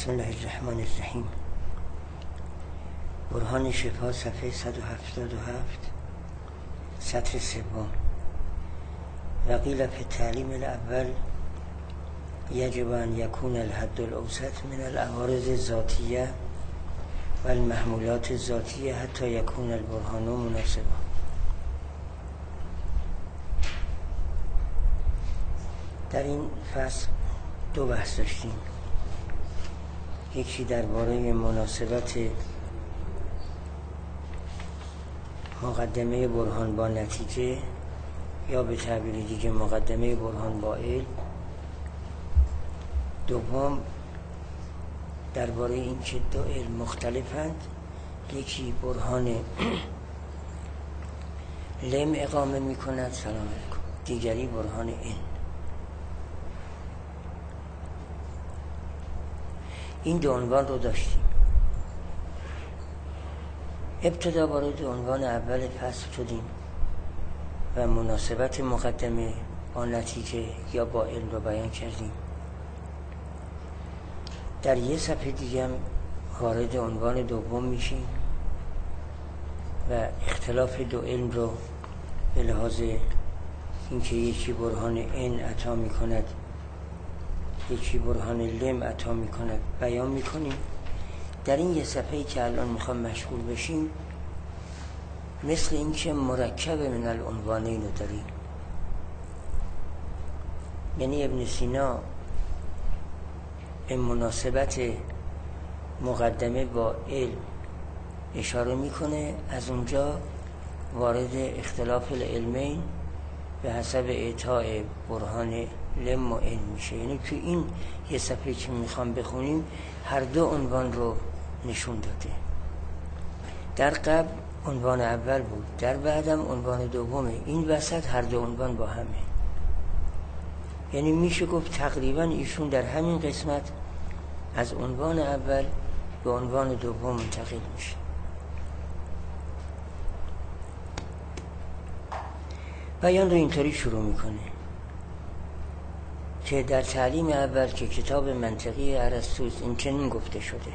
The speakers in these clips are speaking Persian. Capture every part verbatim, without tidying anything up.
بسم الله الرحمن الرحیم. برهان شفا صفحه صد و هفتاد و هفت سطر سوم. و قیل فی التعلیم الاول یجب ان یکون الحد الاوسط من العوارض الذاتیه و المحمولات الذاتیه حتی یکون البرهان مناسبا. در این فصل دو بحث داشتیم. یکی درباره مناسبت مقدمه برهان با نتیجه یا به تعبیر دیگه مقدمه برهان با علم. دوم درباره این که دو علم مختلفند، یکی برهان لم اقامه می کند سلام علیکم، دیگری برهان این. این دو عنوان رو داشتیم. ابتدا وارد عنوان اول فصل شدیم و مناسبت مقدمه با نتیجه یا با علم رو بیان کردیم. در یه صفحه دیگه هم وارد عنوان دوم میشیم و اختلاف دو علم رو به لحاظ اینکه یکی برهان این عطا میکند یکی برهان لم عطا میکند بیان میکنیم. در این یه صفحه‌ای که الان میخوام مشغول بشیم، مثل این که مرکب من العنوانین رو داریم. یعنی ابن سینا به مناسبت مقدمه با علم اشاره میکنه، از اونجا وارد اختلاف العلمین به حسب اعطاء برهان لم و علم میشه. یعنی که این یه صفحه که میخوام بخونیم هر دو عنوان رو نشون داده. در قبل عنوان اول بود، در بعدم عنوان دومه. این وسط هر دو عنوان با همه. یعنی میشه گفت تقریبا ایشون در همین قسمت از عنوان اول به عنوان دوم منتقل میشه. بیان رو اینطوری شروع میکنه که در تعلیم اول که کتاب منطقی ارسطوست این چنین گفته شده: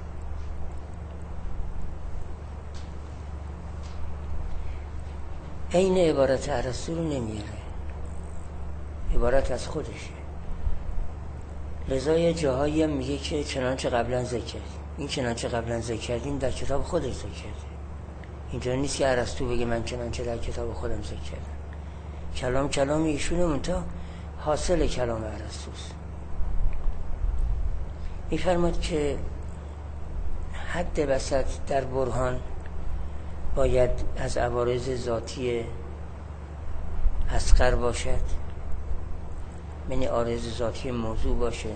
این عبارت ارسطو رو نمیاره، عبارت از خودشه. لذا یه جاهایی هم میگه که چنانچه قبلا ذکر کردیم. این چنانچه قبلا ذکر کردیم در کتاب خودش ذکر کرده. اینجا نیست که ارسطو بگه من چنانچه در کتاب خودم ذکر کردم. کلام کلام ایشونه، منتها حاصل کلام ارسطوست. میفرماد که حد وسط در برهان باید از عوارض ذاتی اصغر باشد، یعنی عارض ذاتی موضوع باشه،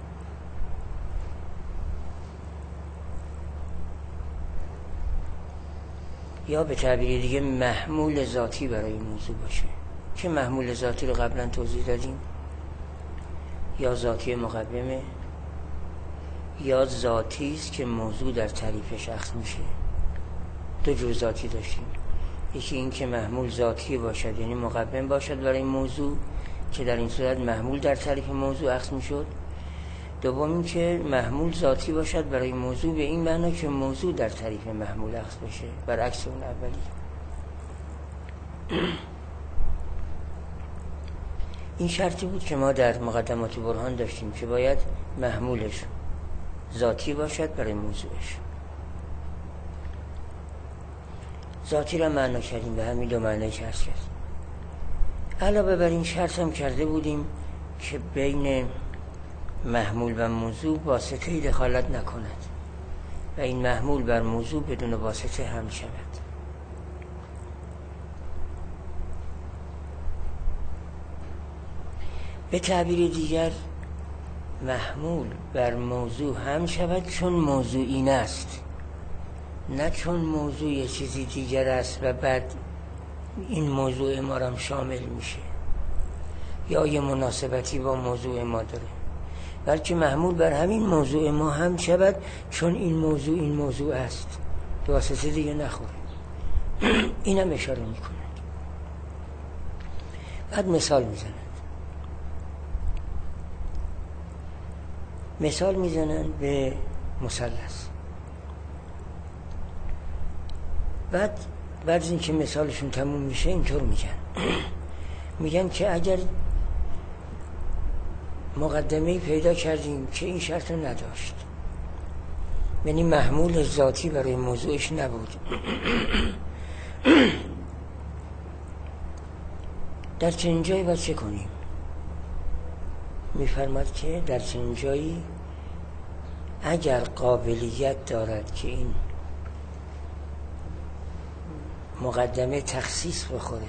یا به تعبیر دیگه محمول ذاتی برای موضوع باشه. که محمول ذاتی رو قبلا توضیح دادیم، یا ذاتی مقدمه یا ذاتی است که موضوع در تعریفش اخذ میشه. دو جور ذاتی داشتیم. یکی این که محمول ذاتی باشد، یعنی مقدم باشد برای موضوع که در این صورت محمول در تعریف موضوع اخذ میشد. دوم این که محمول ذاتی باشد برای موضوع به این معنی که موضوع در تعریف محمول اخذ بشه، برعکس اون اولی. این شرطی بود که ما در مقدمات برهان داشتیم که باید محمولش ذاتی باشد برای موضوعش. ذاتی را معنا کردیم به همین دو معنی که عرض کردیم. علاوه بر این شرط هم کرده بودیم که بین محمول و موضوع واسطه‌ای دخالت نکند و این محمول بر موضوع بدون واسطه هم شود. به تعبیر دیگر محمول بر موضوع هم شود چون موضوع این است، نه چون موضوع یه چیزی دیگر است و بعد این موضوع ما هم شامل میشه یا یه مناسبتی با موضوع ما داره، بلکه محمول بر همین موضوع ما هم شود چون این موضوع این موضوع است، واسطه دیگه نخوره. اینم اشاره میکنه. بعد مثال میزنه. مثال میزنن به مثلث. بعد بعد از اینکه مثالشون تموم میشه اینطور میگن میگن که اگر مقدمه‌ای پیدا کردیم که این شرط رو نداشت، یعنی محمول ذاتی برای موضوعش نبود، در چنین جایی باید چه کنیم؟ میفرماد که در چنین جایی اگر قابلیت دارد که این مقدمه تخصیص بخوره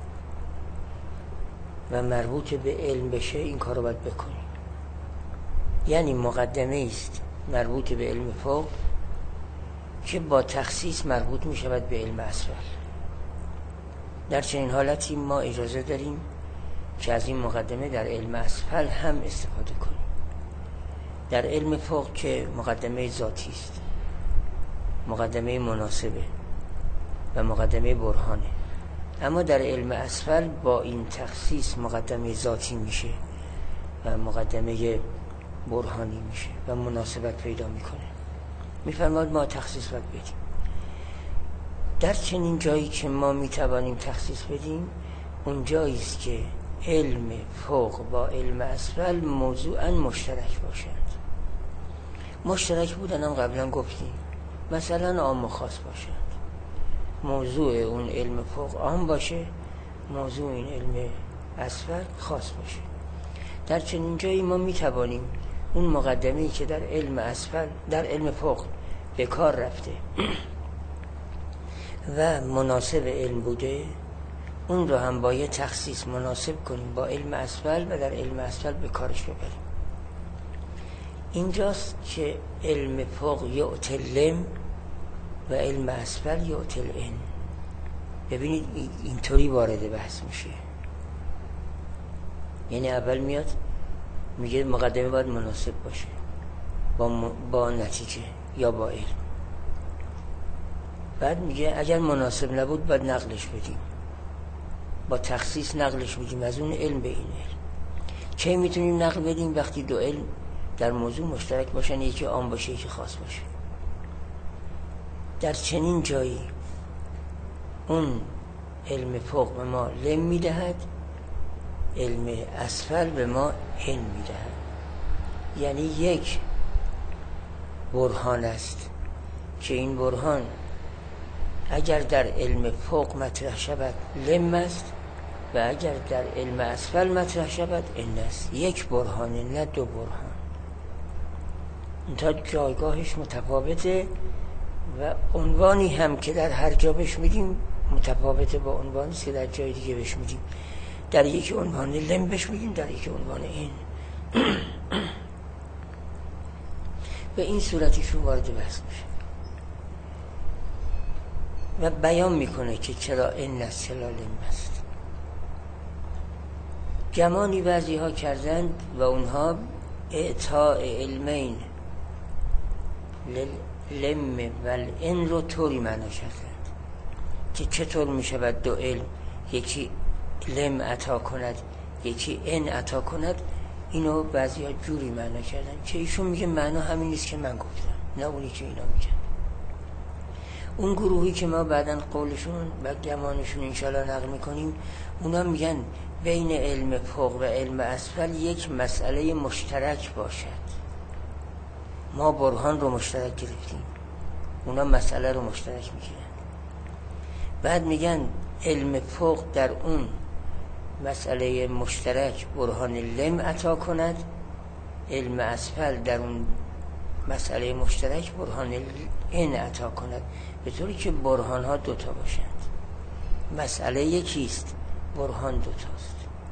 و مربوط به علم بشه، این کار رو باید بکنیم. یعنی مقدمه است مربوط به علم فوق که با تخصیص مربوط می شود به علم اسفل. در چنین حالتی ما اجازه داریم که از این مقدمه در علم اسفل هم استفاده کنیم. در علم فوق که مقدمه ذاتی است، مقدمه مناسبه و مقدمه برهانه، اما در علم اسفل با این تخصیص مقدمه ذاتی میشه و مقدمه برهانی میشه و مناسبت پیدا میکنه. میفرماد ما تخصیص باید بدیم. در چنین جایی که ما میتوانیم تخصیص بدیم، اون جایی است که علم فوق با علم اسفل موضوعا مشترک باشند. مشترک بودن هم قبلا گفتیم، مثلا عام و خاص باشند. موضوع اون علم فوق عام باشه، موضوع این علم اسفل خاص باشه. در چنین جایی ما میتوانیم اون مقدمه‌ای که در علم اسفل در علم فوق به کار رفته و مناسب علم بوده، اون رو هم با یه تخصیص مناسب کنیم با علم اسفل و در علم اسفل به کارش ببریم. اینجاست که علم فوق یعطی العلم و علم اسفل یعطی العلم. ببینید اینطوری وارد بحث میشه. یعنی اول میاد میگه مقدمه باید مناسب باشه با, م... با نتیجه یا با علم. بعد میگه اگر مناسب نبود باید نقلش بدیم، با تخصیص نقلش میدیم از اون علم به این علم. چه میتونیم نقل بدیم؟ وقتی دو علم در موضوع مشترک باشن، یکی عام باشه یکی خاص باشه. در چنین جایی اون علم فوق به ما لم میدهد، علم اسفل به ما هن میدهد. یعنی یک برهان است که این برهان اگر در علم فوق مطرح شود لم است و اگر در علم اسفل مطرح شود ان است. یک برهانه، نه دو برهان. تا جایگاهش متفاوته و عنوانی هم که در هر جا بهش میدیم متفاوته با عنوانی که در جای دیگه بهش میدیم. در یک عنوان لم بهش میدیم، در یک عنوان این. به این صورتیشون وارد بحث میشه و بیان میکنه که چرا این است چرا لم است. گمانی بعضی ها کردند و اونها اعطاء علمین لم و این رو طوری معنا کردند که چطور میشود دو علم یکی لم عطا کند یکی این عطا کند. اینو بعضی ها جوری معنا کردن که ایشون میگه معنا همین نیست که من گفتم، نه اونی که اینا میگن. اون گروهی که ما بعدن قولشون و گمانشون انشالله نقل میکنیم، اونا میگن بین علم فوق و علم اسفل یک مسئله مشترک باشد. ما برهان رو مشترک گرفتیم، اونا مسئله رو مشترک میگیرن. بعد میگن علم فوق در اون مسئله مشترک برهان لم عطا کند، علم اسفل در اون مسئله مشترک برهان این عطا کند، به طوری که برهان ها دوتا باشند. مسئله یکیست، برهان دوتاست.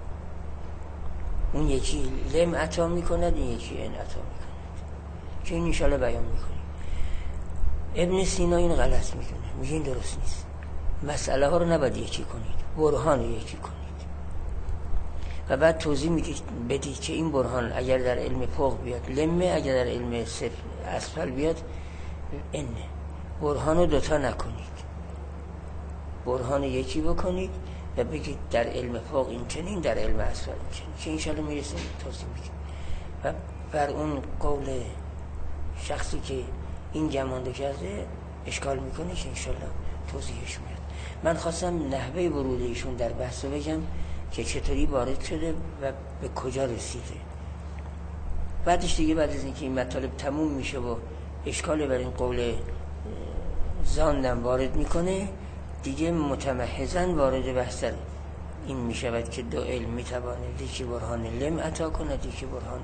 اون یکی لم عطا میکند، این یکی این عطا میکند که این انشاءالله بیان میکنیم. ابن سینا این غلط میکنه، میگه این درست نیست. مسئله ها رو نباید یکی کنید، برهان رو یکی کنید و بعد توضیح میدید بدید که این برهان اگر در علم فوق بیاد لمه، اگر در علم اسفل بیاد اینه. برهان رو دوتا نکنید، برهان یکی بکنید و بگید در علم فوق این چنین، در علم اسفل این چنین، که انشاءالله میرسیم توضیح میدیم. و بر اون قول شخصی که این گمانده کرده اشکال میکنه که انشالله توضیحش میاد. من خواستم نحوه ورود ایشون در بحث رو بگم که چطوری وارد شده و به کجا رسیده. بعدش دیگه بعد از اینکه این مطالب تموم میشه و اشکال بر این قول زاندم وارد میکنه، دیگه متمحضاً وارد بحث این میشود که دو علم میتواند یکی برهان لم عطا کند یکی برهان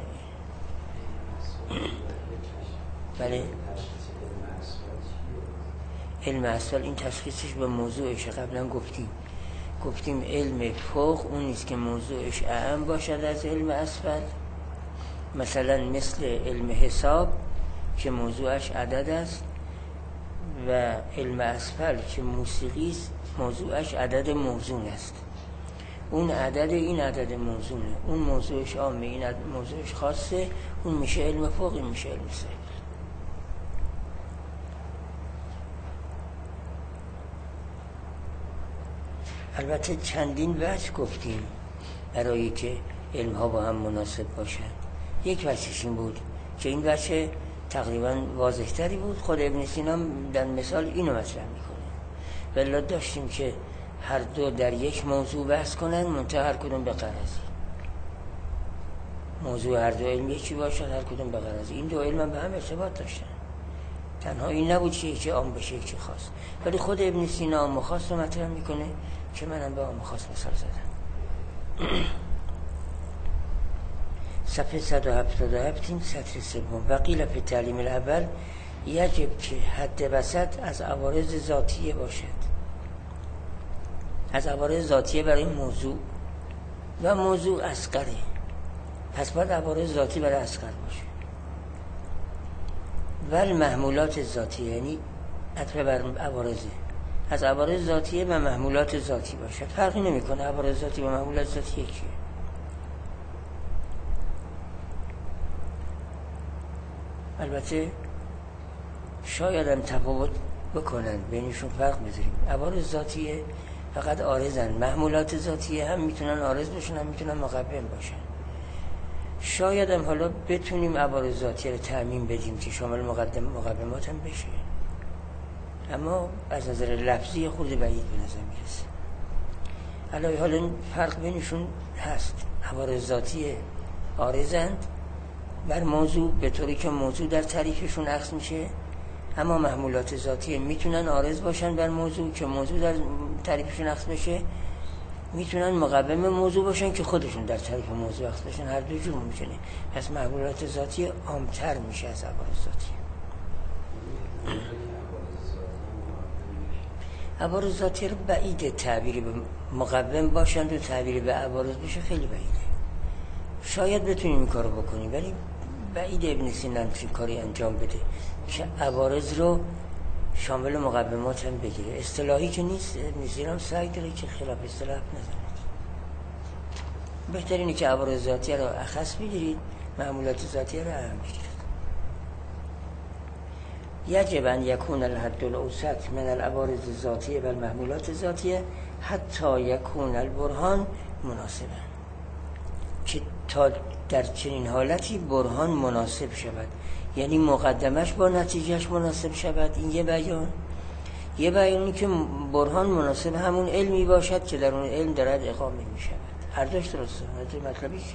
بله علم اسفل. این تشخیصش به موضوعش قبلا گفتیم گفتیم علم فوق اون نیست که موضوعش اعم باشد از علم اسفل، مثلا مثل علم حساب که موضوعش عدد است و علم اسفل که موسیقی است موضوعش عدد موزون است. اون عدد این عدد موزونه، اون موضوعش عامه این موضوعش خاصه، اون میشه علم فوق این میشه علم سفل. البته چندین وجه گفتیم برای که علم ها با هم مناسب باشن. یک وجهش این بود که این وجه تقریبا واضح تری بود، خود ابن سینا در مثال اینو مطرح میکنه. ولی داشتیم که هر دو در یک موضوع بحث کنن منتها هر کدوم به غرضی، موضوع هر دو علم یکی باشد هر کدوم به غرضی. این دو علم به هم ارتباط داشتن، تنها این نبود که یکی عام بشه یکی خاص. ولی خود ابن سینا عام و خاص رو مطرح میکنه که منم به عام و خاص مثال زدم. صفحه صد و هفتاد و هفت این سطر سوم. و قیل فی تعلیم الاول یجب که حد وسط از عوارض ذاتیه باشد، از عوارض ذاتیه برای موضوع و موضوع اصغره، پس باید عوارض ذاتی برای اصغر باشه. ول محمولات ذاتیه یعنی عطف بر عوارضه، از عوارض ذاتیه و محمولات ذاتی باشد. فرقی نمیکنه عوارض ذاتی و محمولات ذاتی یکیه. البته شاید هم تفاوت بکنن بینشون، فرق بذاریم. عوارض ذاتیه فقط عارضن، محمولات ذاتیه هم میتونن عارض باشن هم میتونن مقوم باشن. شاید هم حالا بتونیم عوارض ذاتیه رو تعمیم بدیم که شامل مقدم مقومات هم بشه، اما از نظر لفظی خود بعید به نظر میرسه. حالا حالا فرق بینشون هست. عوارض ذاتیه عارضند بر موضوع به طوری که موضوع در تعریفشون عکس میشه، اما محمولات ذاتیه میتونن عارض باشن بر موضوع که موضوع در تعریفشون عکس بشه، میتونن مقوم موضوع باشن که خودشون در تعریف موضوع عکس بشن، هر دو جور ممکنه. پس محمولات ذاتیه عامتر میشه از عوارض ذاتیه. عوارض ذاتیه رو بعیده تعبیری به مقوم باشن و تعبیری به عوارض بشه خیلی بعیده. شاید بتونیم این کارو بکنیم ولی بعید ابن سینا همچین کاری انجام بده که عوارض رو شامل مقومات هم بگیره. اصطلاحی که نیست، ابن سینا هم سعی داره که خلاف اصطلاح نزنه. بهترینه که عوارض ذاتیه رو اخص بگیرید، معمولات ذاتیه رو اهم بگیرید. یجب ان یکون الحد الاوسط من العوارض الذاتیه و المحمولات الذاتیه حتی یکون البرهان مناسبا، که تا در چنین حالتی برهان مناسب شود، یعنی مقدمش با نتیجهش مناسب شود. این یه بیان. یه بیانی که برهان مناسب همون علمی باشد که در اون علم دارد اقامه می شود. هر دوش درسته. مطلبی چیه؟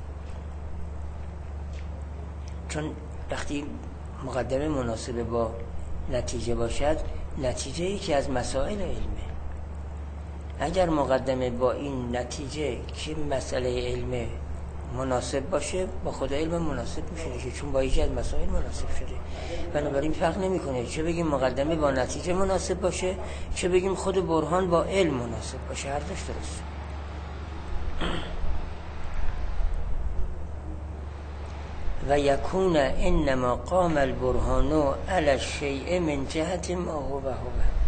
چون وقتی مقدمه مناسب با نتیجه باشد، نتیجه ای که از مسائل علمه. اگر مقدمه با این نتیجه که مسئله علمه مناسب باشه، با خود علم مناسب میشه، چون با یکی از مسائل مناسب شده. بنابراین فرق نمیکنه چه بگیم مقدمه با نتیجه مناسب باشه، چه بگیم خود برهان با علم مناسب باشه، هر دوش درست. و یکون انما قام البرهان علی الشیء من جهت ما هو هو،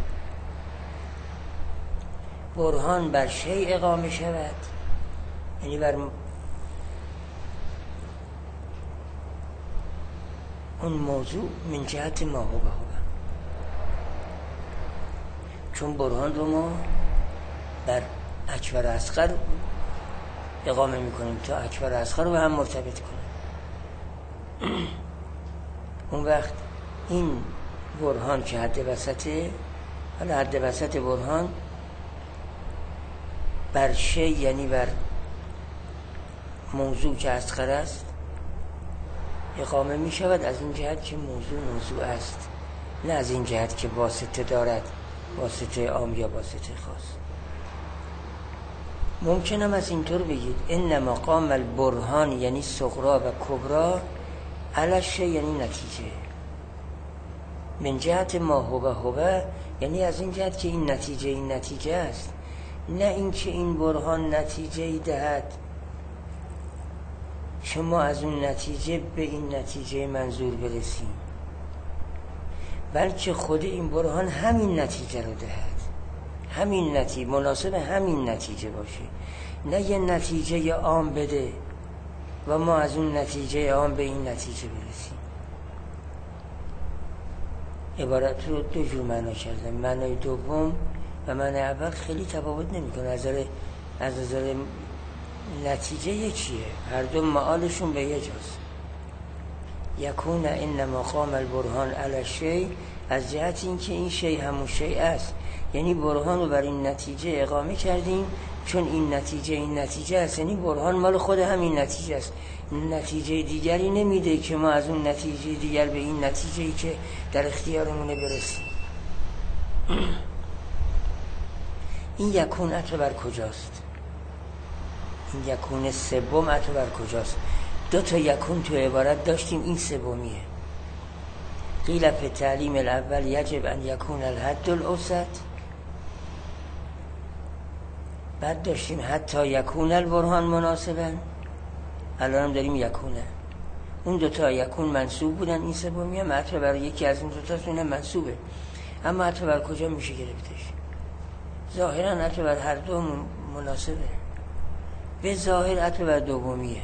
برهان بر شیء اقامه شود، یعنی بر اون موضوع من جهت ما هو هو، چون برهان رو ما بر اکبر اصغر اقامه میکنیم تا اکبر اصغر رو به هم مرتبط کنیم. اون وقت این برهان که حد وسطه، حالا حد وسط برهان بر شی یعنی بر موضوع که اسخر است اقامه می شود از این جهت که موضوع موضوع است، نه از این جهت که واسطه دارد، واسطه عام یا واسطه خاص. ممکنم از اینطور بگید انما قام البرهان یعنی صغرا و کبرا علی شی یعنی نتیجه، من جهت ما هو هو یعنی از این جهت که این نتیجه این نتیجه است، نه این که این برهان نتیجه ای دهد شما از اون نتیجه به این نتیجه منظور برسیم، بلکه خود این برهان همین نتیجه رو دهد، همین نتیجه مناسب همین نتیجه باشه، نه یه نتیجه عام بده و ما از اون نتیجه عام به این نتیجه برسیم. عبارت رو دو جور معنا کردم، معنای دوم و معنای اول خیلی تفاوت نمیکنه، از نظر از نظر نتیجه یکیه، هر دو معالشون به یه جاست. یکون انما قام البرهان علی شی از جهت این که این شی همون شی است، یعنی برهان رو بر این نتیجه اقامه کردیم چون این نتیجه این نتیجه است، یعنی برهان مال خود همین نتیجه است، نتیجه دیگری نمیده که ما از اون نتیجه دیگر به این نتیجه‌ای که در اختیارمونه برسیم. این یکون عطف بر کجاست؟ این یکون سوم عطف بر کجاست؟ دو تا یکون تو عبارت داشتیم، این سومیه. قیل فی تعلیم الاول یجب ان یکون الحد الاوسط، بعد داشتیم حتی یکون البرهان مناسبا، الان هم داریم یکونه. اون دوتا یکون منصوب بودن، این سومی هم عطف بر یکی از این دوتا سونه منصوبه، اما عطف بر کجا میشه گرفتش؟ ظاهرا عطف بر هر دو مناسبه، به ظاهر عطف بر دومیه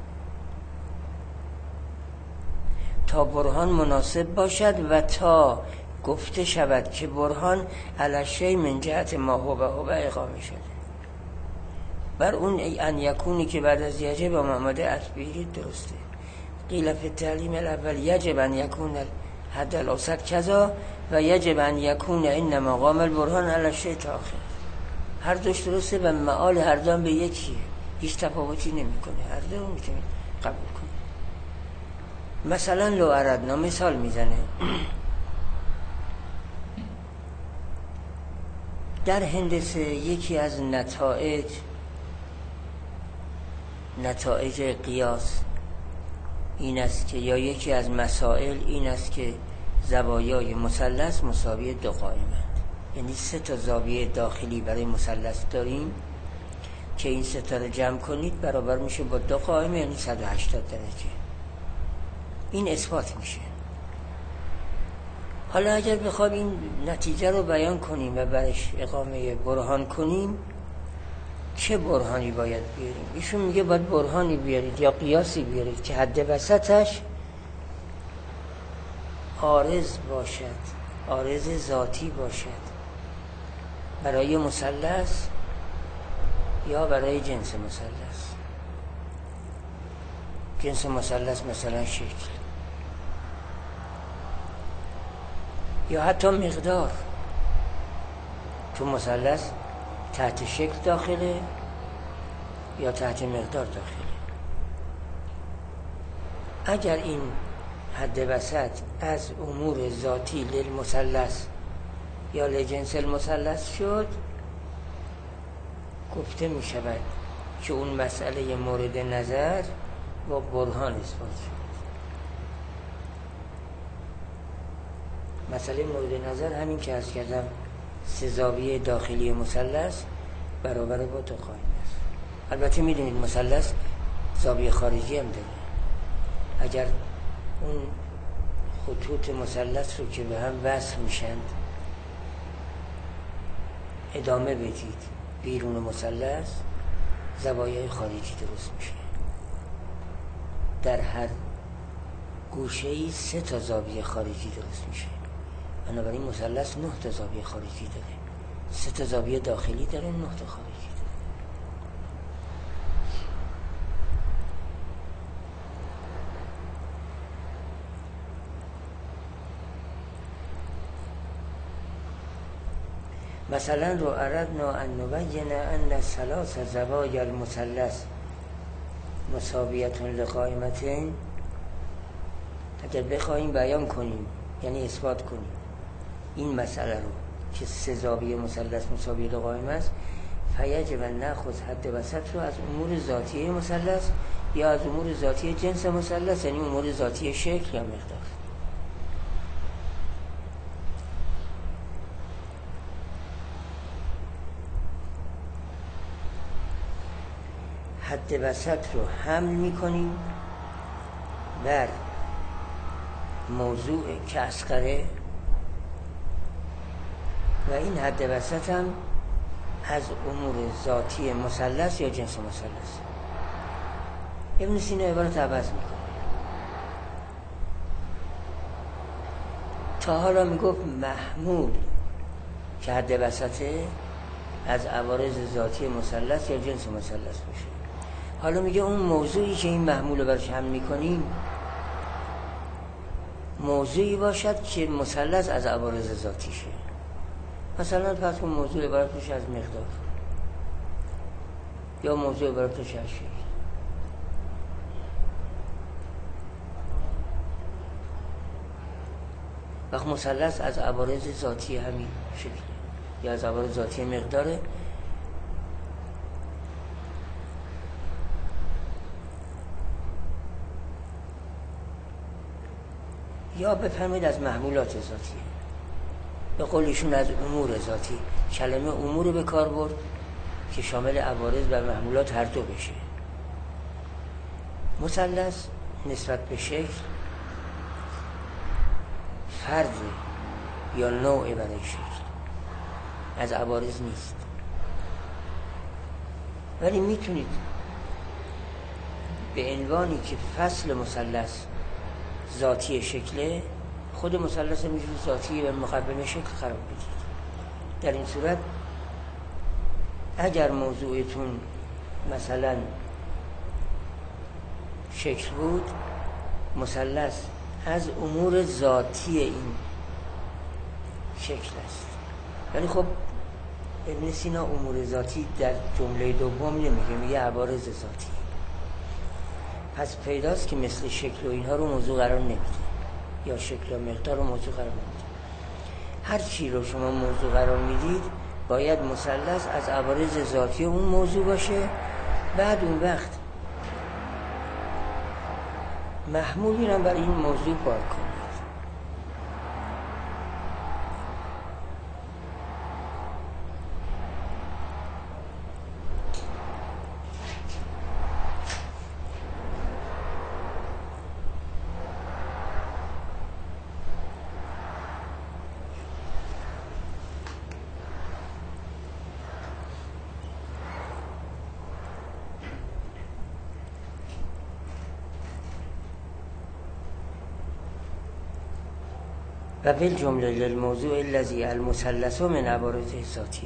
تا برهان مناسب باشد و تا گفته شود که برهان علی شی من جهت ما هو و هو اقامه شده. بر اون ان یکونی که بعد از یجب آمده عطف بگیرید درسته. قیل فی التعلیم الاول یجب ان یکون الحد الاوسط کذا و یجب ان یکون انما قام البرهان علی شی تا آخر. هر دوش درسته و معال هر دو هم به یکیه، هیچ تفاوتی نمیکنه، هر دو رو میتونید قبول کنید. مثلا لو اردنا مثال میزنه، در هندسه یکی از نتایج نتایج قیاس این است که یا یکی از مسائل این است که زوایای مثلث مساوی دو قائمند، یعنی سه تا زاویه داخلی برای مثلث داریم که این سه تا رو جمع کنید برابر میشه با دو قائمه، یعنی صد و هشتاد درجه. این اثبات میشه. حالا اگر بخوام این نتیجه رو بیان کنیم و برش اقامه برهان کنیم، چه برهانی باید بیاریم؟ ایشون میگه باید برهانی بیارید یا قیاسی بیارید که حد وسطش عارض باشد، عارض ذاتی باشد برای مثلث یا برای جنس مثلث. جنس مثلث مثلا شکل یا حتی مقدار، تو مثلث تحت شکل داخله یا تحت مقدار داخله. اگر این حد وسط از امور ذاتی للمثلث یا لجنس المثلث شد، گفته می شود که اون مسئله مورد نظر با برهان اثبات شد. مسئله مورد نظر همین که عرض کردم، سه زاویه داخلی مثلث برابر با دو قائمه است. البته میدونید مثلث زاویه خارجی هم داره. اگر اون خطوط مثلث رو که به هم وصل میشند ادامه بدید بیرون مثلث، زوایای خارجی درست میشه. در هر گوشه‌ای سه تا زاویه خارجی درست میشه. بنابراین مثلث نه تا زاویه خارجی داره، سه تا زاویه داخلی داره، نه تا خارجی داره. مثلا رو اردنا ان نبین ان ثلاث زوایای المثلث مساویتون لقائمتین، اگر بخواهیم بیان کنیم یعنی اثبات کنیم این مسئله رو که سه زاویه مثلث مساوی لقائم است، فیجب ان ناخذ حد وسط رو از امور ذاتی مثلث یا از امور ذاتی جنس مثلث، یعنی امور ذاتی شکل یا مقدار. حد وسط رو حمل میکنیم بر موضوع که اصغره و این حد وسط هم از امور ذاتی مثلث یا جنس مثلث. ابن سینا عبارت عوض میکنه. تا حالا میگفت محمول که حد وسطه از عوارض ذاتی مثلث یا جنس مثلث باشه. حالا میگه اون موضوعی که این محمول رو برش حمل میکنیم موضوعی باشد که مثلث از عوارض ذاتیشه. مثلا پس اون موضوع عبارت بشه از مقدار یا موضوع عبارت بشه از شکل. وقت مثلث از عوارض ذاتی همین شکل یا از عوارض ذاتی مقداره، یا بفرمایید از محمولات ذاتی، به قولشون از امور ذاتی. کلمه امور به کار برد که شامل عوارض و محمولات هر دو بشه. مثلث نسبت به شکل فرد یا نوع برای شکل، از عوارض نیست. ولی میتونید به عنوانی که فصل مثلث ذاتی شکله، خود مثلث میتونید ذاتی و مقابل شکل قرار بدید. در این صورت اگر موضوعتون مثلا شکل بود، مثلث از امور ذاتی این شکل است. ولی خب ابن سینا امور ذاتی در جمله دوم نمیگه، میگه عوارض ذاتی. پس پیداست که مثل شکل و اینها رو موضوع قرار نمیده، یا شکل و مقدار رو موضوع قرار نمیده. هر چی رو شما موضوع قرار میدید باید مثلث از عوارض ذاتی اون موضوع باشه. بعد اون وقت محمولی رو برای این موضوع کار کنید. و بالجمله للموضوع الذي المثلث من عوارض ذاتیه.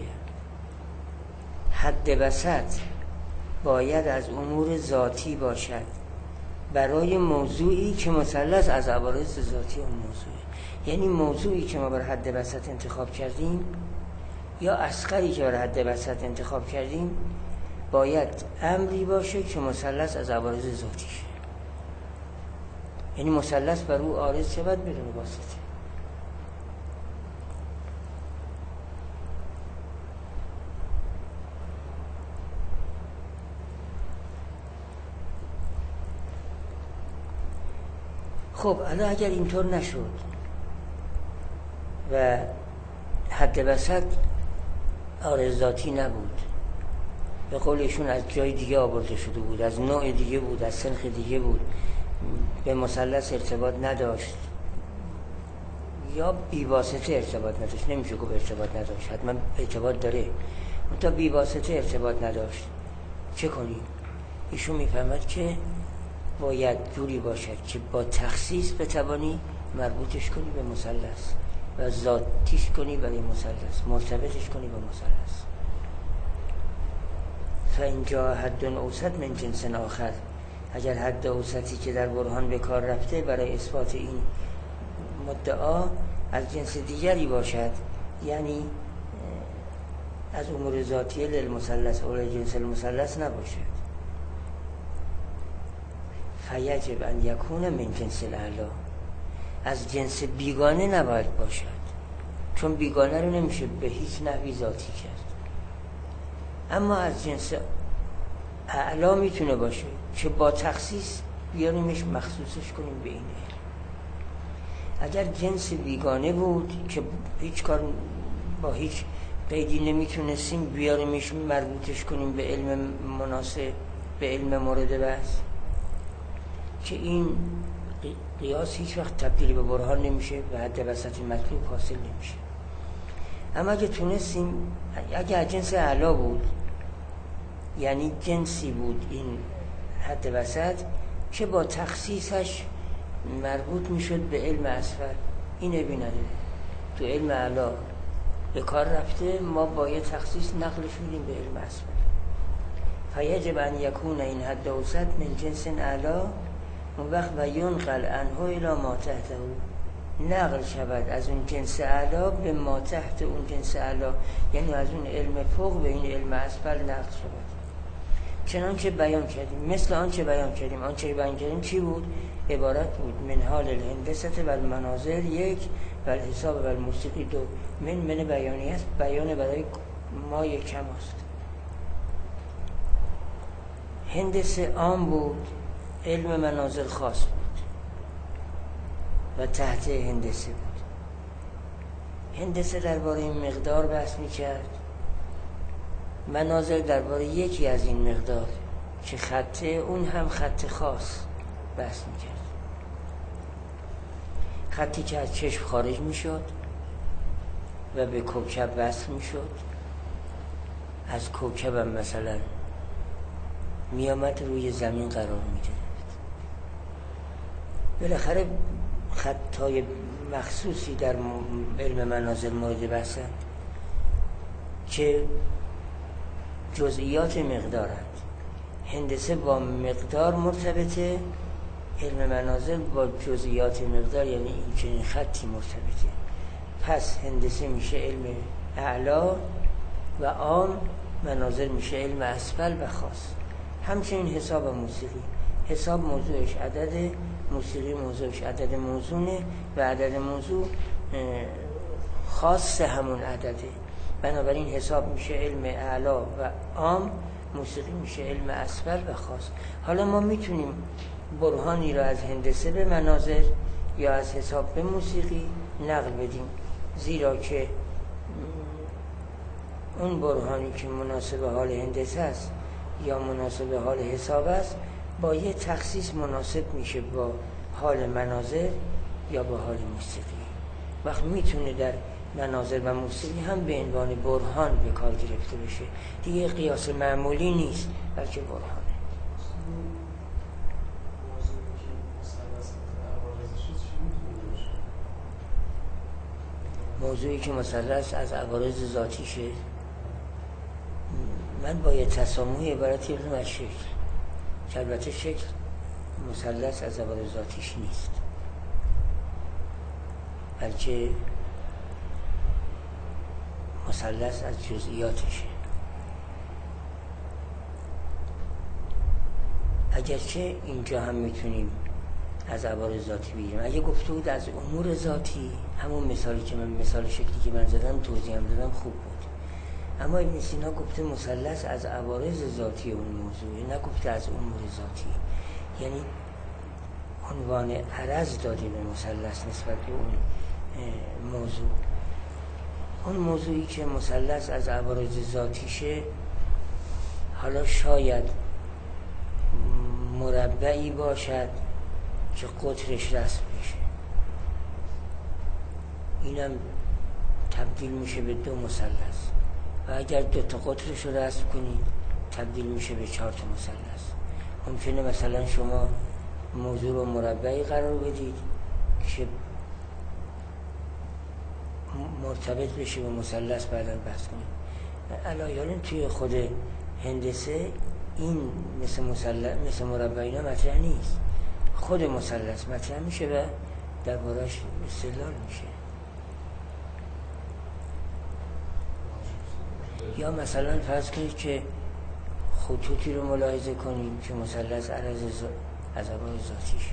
حد وسط باید از امور ذاتی باشد برای موضوعی که مثلث از عوارض ذاتی اون موضوعه. یعنی موضوعی که ما برای حد وسط انتخاب کردیم یا اصغری که برای حد وسط انتخاب کردیم باید امری باشه که مثلث از عوارض ذاتیشه. یعنی مثلث بر او عارض شود بدون واسطه. خب الان اگر اینطور نشد و حد وسط عارض ذاتی نبود، به قولشون از جای دیگه آورده شده بود، از نوع دیگه بود، از سنخ دیگه بود، به مثلث ارتباط نداشت یا بیواسطه ارتباط نداشت، نمیشه گفت ارتباط نداشت، حتما ارتباط داره، منتها بیواسطه ارتباط نداشت، چه کنیم؟ ایشون میفهمد که باید جوری باشد که با تخصیص بتوانی مربوطش کنی به مثلث و ذاتیش کنی برای مثلث، مرتبطش کنی به مثلث. فاینجا حد اوسط من جنس آخر، اگر حد اوسطی که در برهان به کار رفته برای اثبات این مدعا از جنس دیگری باشد، یعنی از امور ذاتیه للمثلث او لجنس المثلث نباشد. فیجب ان یکون من جنس الاعلی، از جنس بیگانه نباید باشد، چون بیگانه رو نمیشه به هیچ نحوی ذاتی کرد. اما از جنس اعلا میتونه باشه که با تخصیص بیاریمش مخصوصش کنیم به اینه. اگر جنس بیگانه بود که هیچ کار با هیچ قیدی نمیتونستیم بیاریمش مربوطش کنیم به علم مناسب، به علم مورد بحث، که این قیاس هیچ وقت تبدیل به برهان نمیشه و حد وسط مطلوب حاصل نمیشه. اما اگه تونستیم، اگه جنس اعلا بود یعنی جنسی بود این حد وسط که با تخصیصش مربوط میشد به علم اسفل، اینه بیننده تو علم اعلا به کار رفته، ما با یه تخصیص نقلش میدیم به علم اسفل. فیجب ان یکون این حد وسط من جنس اعلا، اون وقت و ینقل عنه الی ما تحته، نقل شود از اون جنس اعلا به ما تحت اون جنس اعلا، یعنی از اون علم فوق به این علم اسفل نقل شود. چنانچه بیان کردیم، مثل آنچه بیان کردیم. آنچه بیان کردیم چی بود؟ عبارت بود من حال الهندسه و المناظر یک و الحساب و الموسیقی دو. من من بیانی است، بیان برای ما یک کم است. هندسه عام بود، علم مناظر خاص بود و تحت هندسه بود. هندسه درباره مقدار بحث می‌کرد، مناظر درباره یکی از این مقدار که خطه، اون هم خط خاص بحث می‌کرد. خطی که از چشم خارج می‌شد و به کوکب وصل می‌شد، از کوکب هم مثلا میامد روی زمین قرار می‌گرفت. بالاخره خطای مخصوصی در علم مناظر مورد بحث که جزئیات مقدارند. هندسه با مقدار مرتبطه، علم مناظر با جزئیات مقدار، یعنی این چنین خطی مرتبطه. پس هندسه میشه علم اعلا و عام، مناظر میشه علم اسفل و خاص. همچنین حساب و موسیقی، حساب موضوعش عدد، موسیقی موضوعش عدد موزونه و عدد موضوع خاص همون عدده. بنابراین حساب میشه علم اعلا و عام، موسیقی میشه علم اسفل و خاص. حالا ما میتونیم برهانی را از هندسه به مناظر یا از حساب به موسیقی نقل بدیم، زیرا که اون برهانی که مناسب حال هندسه است یا مناسب حال حساب است با یه تخصیص مناسب میشه با حال مناظر یا با حال موسیقی. وقت میتونه در مناظر و موسیقی هم به عنوان برهان به کار گرفته بشه، دیگه قیاس معمولی نیست بلکه برهانه. موضوعی که مثلث از عوارض ذاتیشه، من با یه تسامح عبارتی رو از شکل، که البته شکل مثلث از عوارض ذاتیش نیست، بلکه مثلث از جزئیاتشه. اگرچه اینجا هم میتونیم از عوارض ذاتی بگیریم. اگه گفته بود از امور ذاتی، همون مثالی که من مثال شکلی که من زدم توضیح هم دادم خوب بود. اما ابن سینا گفته مثلث از عوارض ذاتی اون موضوع، نگفته از امور ذاتی. یعنی عنوان عرض داده به مثلث نسبت به اون موضوع. اون موضوعی که مثلث از عوارض ذاتیشه، حالا شاید مربعی باشد که قطرش رسم بشه، اینم تبدیل میشه به دو مثلث، و اگر دو تا قطرش رو رسم کنید تبدیل میشه به چهار تا مثلث. ممکنه مثلا شما موضوع رو مربعی قرار بدید که مرتبط بشه به مثلث، بعدا بحث کنید. علایالم توی خود هندسه این مثل مثلث مثل مربعی مطرح نیست، خود مثلث مطرح میشه و دربارش استدلال میشه. یا مثلا فرض کنید که خطوطی رو ملاحظه کنیم که مثلث عرض از ابعاد ذاتیشه.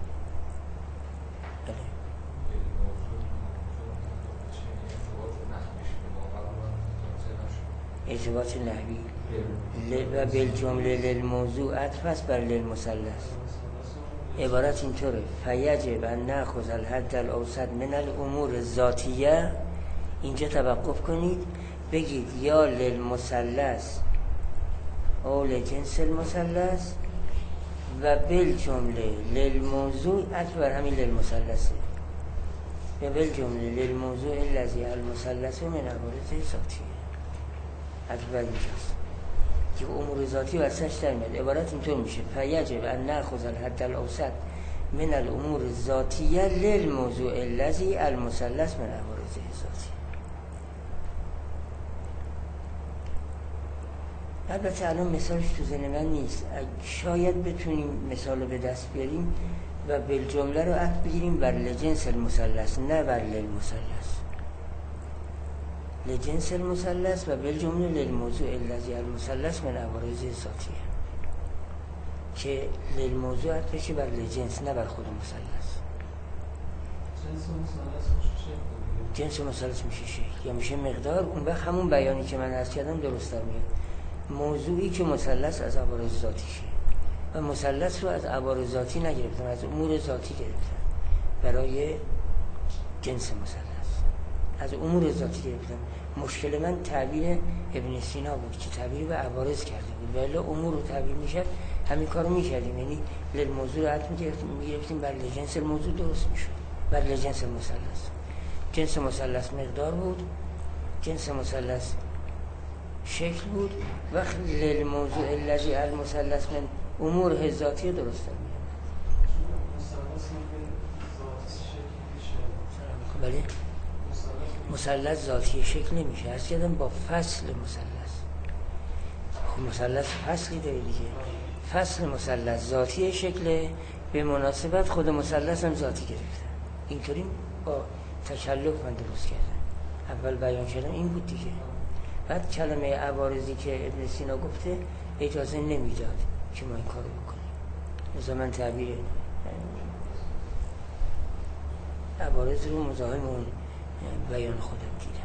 ارتباط نحوی و بالجمله للموضوع عطف است بر للمثلث. عبارت اینطوره: فیجب ان ناخذ الحد الاوسط من الامور الذاتیه. اینجا توقف کنید بگید یا للمثلث او لجنس المثلث و بالجمله للموضوع عطف بر همین للمثلثه و بالجمله للموضوع الذی المثلث من عوارض ذاتیه. عطف بر اینجاست که امور ذاتی واسش در میاد. عبارت اینطور میشه: فیجب ان ناخذ الحد الاوسط من الامور الذاتیه للموضوع الذی المثلث من عوارض ذاتیه. البته الان مثالش تو ذهن من نیست، شاید بتونیم مثال رو به دست بیاریم و بالجمله رو عطف بگیریم بر لجنس المثلث نه بر للمثلث. لجنس المثلث و بالجمله للموضوع الذی المثلث من عوارض ذاتیه که للموضوع عطف بشه بر لجنس نه بر خود مثلث. جنس مثلث میشه جنس مثلث میشه شکل یا میشه مقدار. اون وقت همون بیانی که من عرض کردم درست میاد. موضوعی که مثلث از عوارض ذاتیشه و مثلث رو از عوارض ذاتی نگرفتم، از امور ذاتی گرفتم برای جنس مثلث، از امور ذاتی گرفتم. مشکل من تعبیر ابن سینا بود که تعبیر به عوارض کرده بود، ولی امور رو تعبیر میشد همین کارو میکردیم، یعنی للموضوع رو حتم میگرفتیم بر لجنس الموضوع درست میشد، بر لجنس المثلث. جنس مثلث مقدار بود، جنس مثلث شکل بود، وقت للموضوع الذی المثلث من امور ذاتی درست میاد. بله مثلث ذاتی شکل نمیشه، هر کدام با فصل مثلث. خب مثلث فصلی داره دیگه، فصل مثلث ذاتی شکل، به مناسبت خود مثلث هم ذاتی گرفته. اینطوری با تکلف من درست کردم، اول بیان کردم این بود دیگه. بعد کلمه عوارضی که ابن سینا گفته اجازه نمیداد که ما این کارو بکنیم، مثلا من تعبیر عوارض رو مزاحم اون بیان خودم دیدم.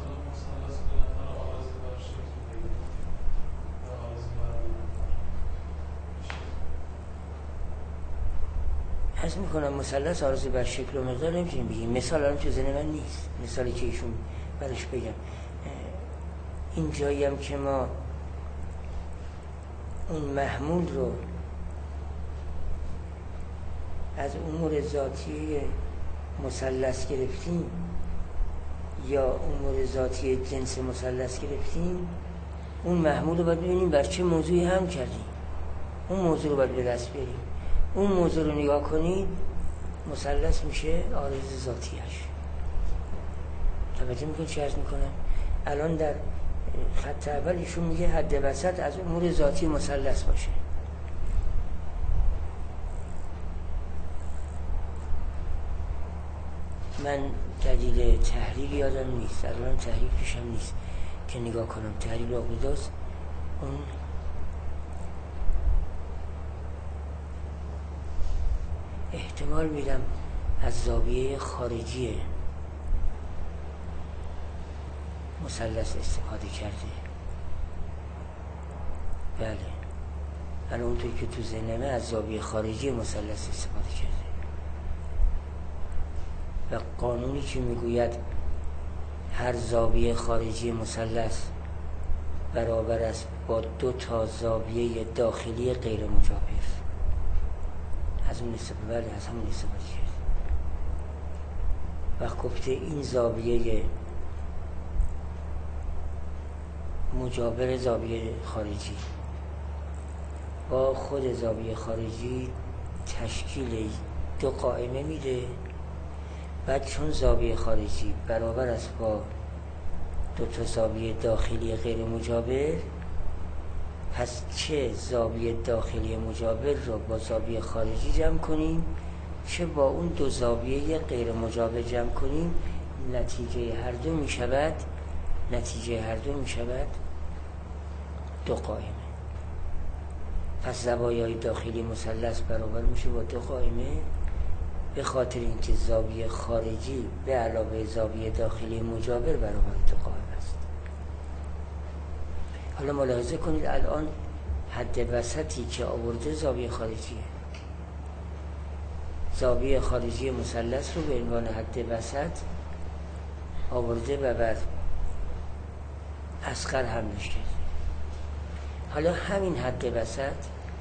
حس میکنم مثلث عارض بر شکل و مقدار نمیتونیم بگیم. مثال الان تو ذهن من نیست، مثالی که ایشون برش بگم. این جایی هم که ما اون محمول رو از امور ذاتی مثلث گرفتیم یا امور ذاتی جنس مثلث گرفتیم، اون محمول رو باید ببینیم بر چه موضوعی هم کردیم، اون موضوع رو باید به دست بیاریم. اون موضوع رو نگاه کنید مثلث میشه عارض ذاتیش. توجه میکنید چی عرض میکنم؟ الان در خط اول ایشون میگه حد وسط از امور ذاتی مثلث باشه. من دلیل تحلیل یادم نیست، الان تحلیل پیشم نیست که نگاه کنم. تحلیل آقوداست اون احتمال میدم از زاویه خارجی مثلث استفاده کرده. بله الان اونطور که تو ذهنمه از زاویه خارجی مثلث استفاده کرده و قانونی که میگوید هر زاویه خارجی مثلث برابر است با دو تا زاویه داخلی غیر مجاور، از اون استفاده بله از همون استفاده کرده. و گفته این زاویه مجاور زاویه خارجی با خود زاویه خارجی تشکیل دو قائمه میده. بعد چون زاویه خارجی برابر است با دو تا زاویه داخلی غیر مجاور، پس چه زاویه داخلی مجاور رو با زاویه خارجی جمع کنیم چه با اون دو زاویه غیر مجاور جمع کنیم، نتیجه هر دو می شود نتیجه هر دو می شود دو قائمه. پس زوایای داخلی مثلث برابر میشه با دو قائمه، به خاطر اینکه زاویه خارجی به علاوه زاویه داخلی مجاور برابر دو قائمه است. حالا ملاحظه کنید الان حد وسطی که آورده زاویه خارجیه. زاویه خارجی مثلث رو به عنوان حد وسط آورده و بر اصغر حملش کرده. حالا همین حد وسط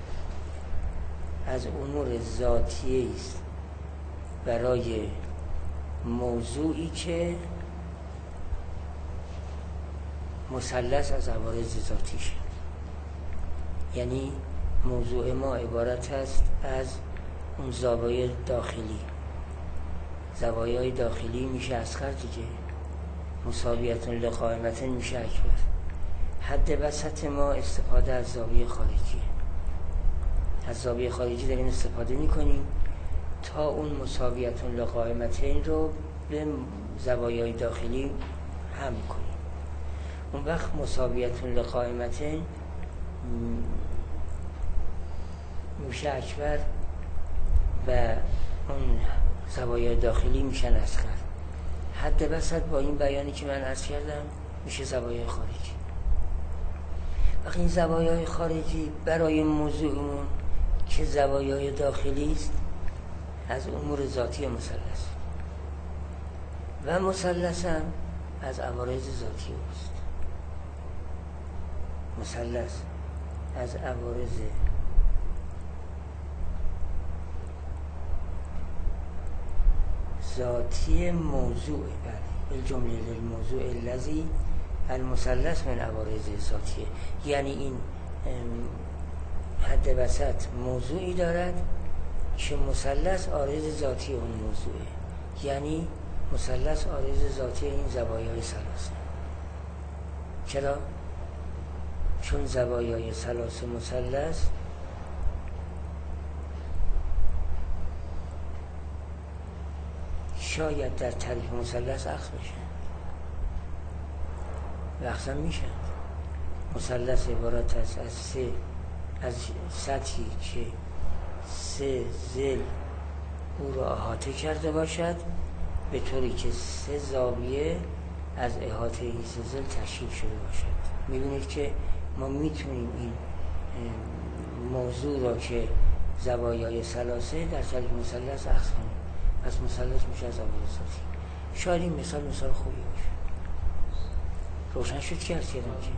از امور ذاتیه است برای موضوعی که مثلث از عوارض ذاتیشه. یعنی موضوع ما عبارت است از اون زوایای داخلی. زوایای داخلی میشه اصغر دیگه، مساویتون لقائمتن میشه اکبر. حد وسط ما استفاده از زاویه خارجی، از زاویه خارجی داریم استفاده میکنیم تا اون مساویتون لقائمتین رو به زوایای داخلی هم کنیم. اون وقت مساویتون لقائمتین میشه اکبر و اون زوایای داخلی میشن اصغر. حد وسط با این بیانی که من عرض کردم میشه زوایای خارجی. وقتی این زوایای خارجی برای موضوعمون که زوایای داخلی است از امور ذاتی مثلث و مثلث هم از عوارض ذاتی است. مثلث از عوارض ذاتی موضوع، بله، الجمله للموضوع الذی المثلث من عوارض ذاتیه. یعنی این حد وسط موضوعی دارد که مثلث عارض ذاتی اون موضوعه. یعنی مثلث عارض ذاتی این زوایای ثلاثه. چرا؟ چون زوایای ثلاثه مثلث شاید در تعریف مثلث عکس بشه و عکس هم میشن. مثلث عبارت است از سه از سطحی که سه ضلع او را احاطه کرده باشد به طوری که سه زاویه از احاطه این سه ضلع تشکیل شده باشد. میبینید که ما میتونیم این موضوع را که زوایای ثلاثه در تعریف مثلث عکس کنیم. پس مثلث میشه از عوارض ذاتی. شاید این مثال مثال خوبی باشه. روشن شد که عرض کردم که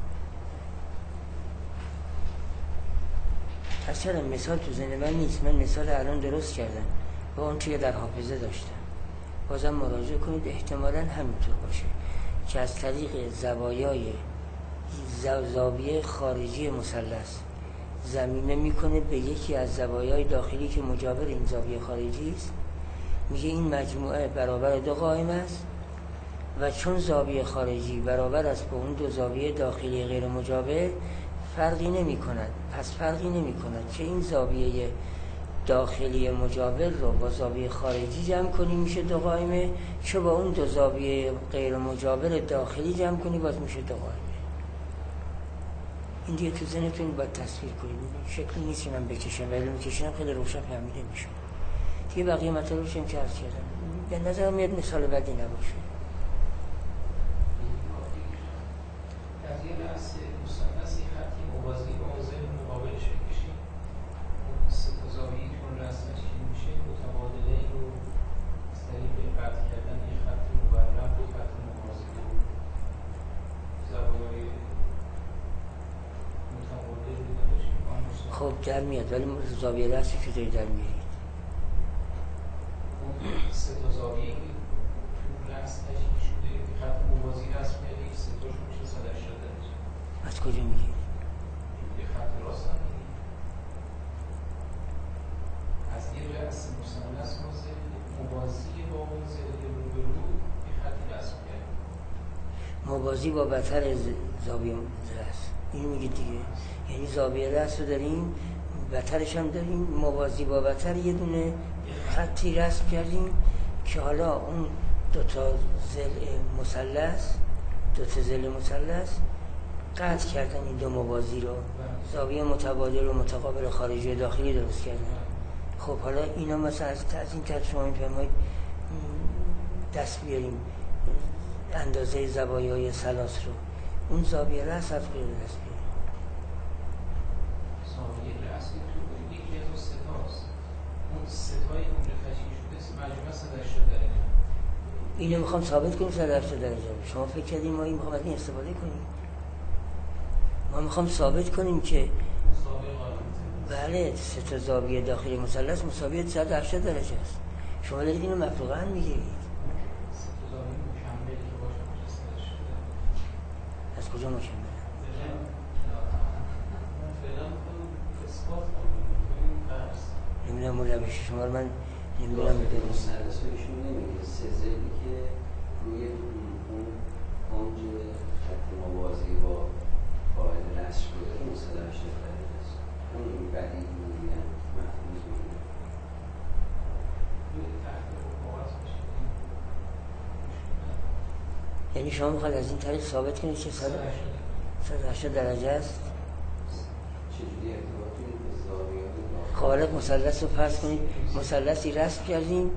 از چرا مثال تو ذهن من نیست. من مثال الان درست کردم با اون چیه در حافظه داشتم. بازم مراجعه کنید، احتمالاً همینطور باشه که از طریق زوایای زاویه خارجی مثلث زمینه میکنه به یکی از زوایای داخلی که مجاور این زاویه خارجی است. میگه این مجموعه برابر دو قائمه است و چون زاویه خارجی برابر است با اون دو زاویه داخلی غیر مجاور فرقی نمی کند. پس فرقی نمی کند که این زاویه داخلی مجاور رو با زاویه خارجی جمع کنی میشه دو قائمه، چون با اون دو زاویه غیر مجاور داخلی جمع کنی باز میشه دو قائمه. این دیگه تو ذهنتون باید تصویر کنید. شکلی نیست که من بکشم، ولی میکشم خیلی روشن فهمیده میشه. دیگه بقیه مطالبش هم که عرض کردم. به نظر میاد مثال بدی نباشه. از یه بحث مثلثی خطی موازی با حوزه مقابلش بکشیم. سه تا زاویه‌ای که اون رسم تشکیل میشه متبادله رو از طریق قطع کردن یه خط مبرم با خط موازی رو زوایای متبادل رو داشتیم. خب در میاد، ولی زاویه رأسی که داری در میارید سه تا زاویه‌ای که تو رسم تشکیل شده خط موازی رسم کرده که سه تاشون میشه صد و هشتاد درجه. از کجا میگید؟ یه خط راست هم میگید از یه رأس مثلث موازی با اون زاویه روبرو یه خطی رسم کرده. موازی با بطر زاویه رأس اینو میگید دیگه. یعنی زاویه رأس رو داریم، بطرش هم داریم، موازی با بطر یه دونه خطی رسم کردیم که حالا اون دو تا ضلع مثلث دو تا ضلع مثلث قطع کردن این دو موازی رو، زاویه متبادل و متقابل خارجی و داخلی درست کردن. خب حالا اینا مثلا از این طرف شما می‌فرمایید دست بیاریم اندازه زوایای ثلاث رو، اون زاویه رأس از کجا دست بیاریم؟ زاویه رأس تو یکی از اون ستاست، اون ستای اونجا تشکیل شده مجموعه صد و هشتاد درجه. اینو میخوام ثابت کنیم صد و هشتاد درجه. شما فکر کردیم ما این میخوام از این استفاده کنیم؟ ما میخوام ثابت کنیم که بله سه تا زاویه داخلی مثلث مساوی صد و هشتاد درجه است. شما دارید اینو مفروغاً میگیرید. از کجا مکمله؟ نمیدونم مولویش شما رو من نمیدونم میدونم مثلث ایشون نمیگه سه ضلعی که روی اون کنج خط موازی با قاعده رسم شده این صد و هشتاد درجه است. اون بدیهی میگن مفهوم میگن یعنی شما میخواد از این طریق ثابت کنید که صد و هشتاد درجه است؟ چجوری ارتباطی به زاویه خب حالا مثلث رو فرض کنید مثلثی رسم کردیم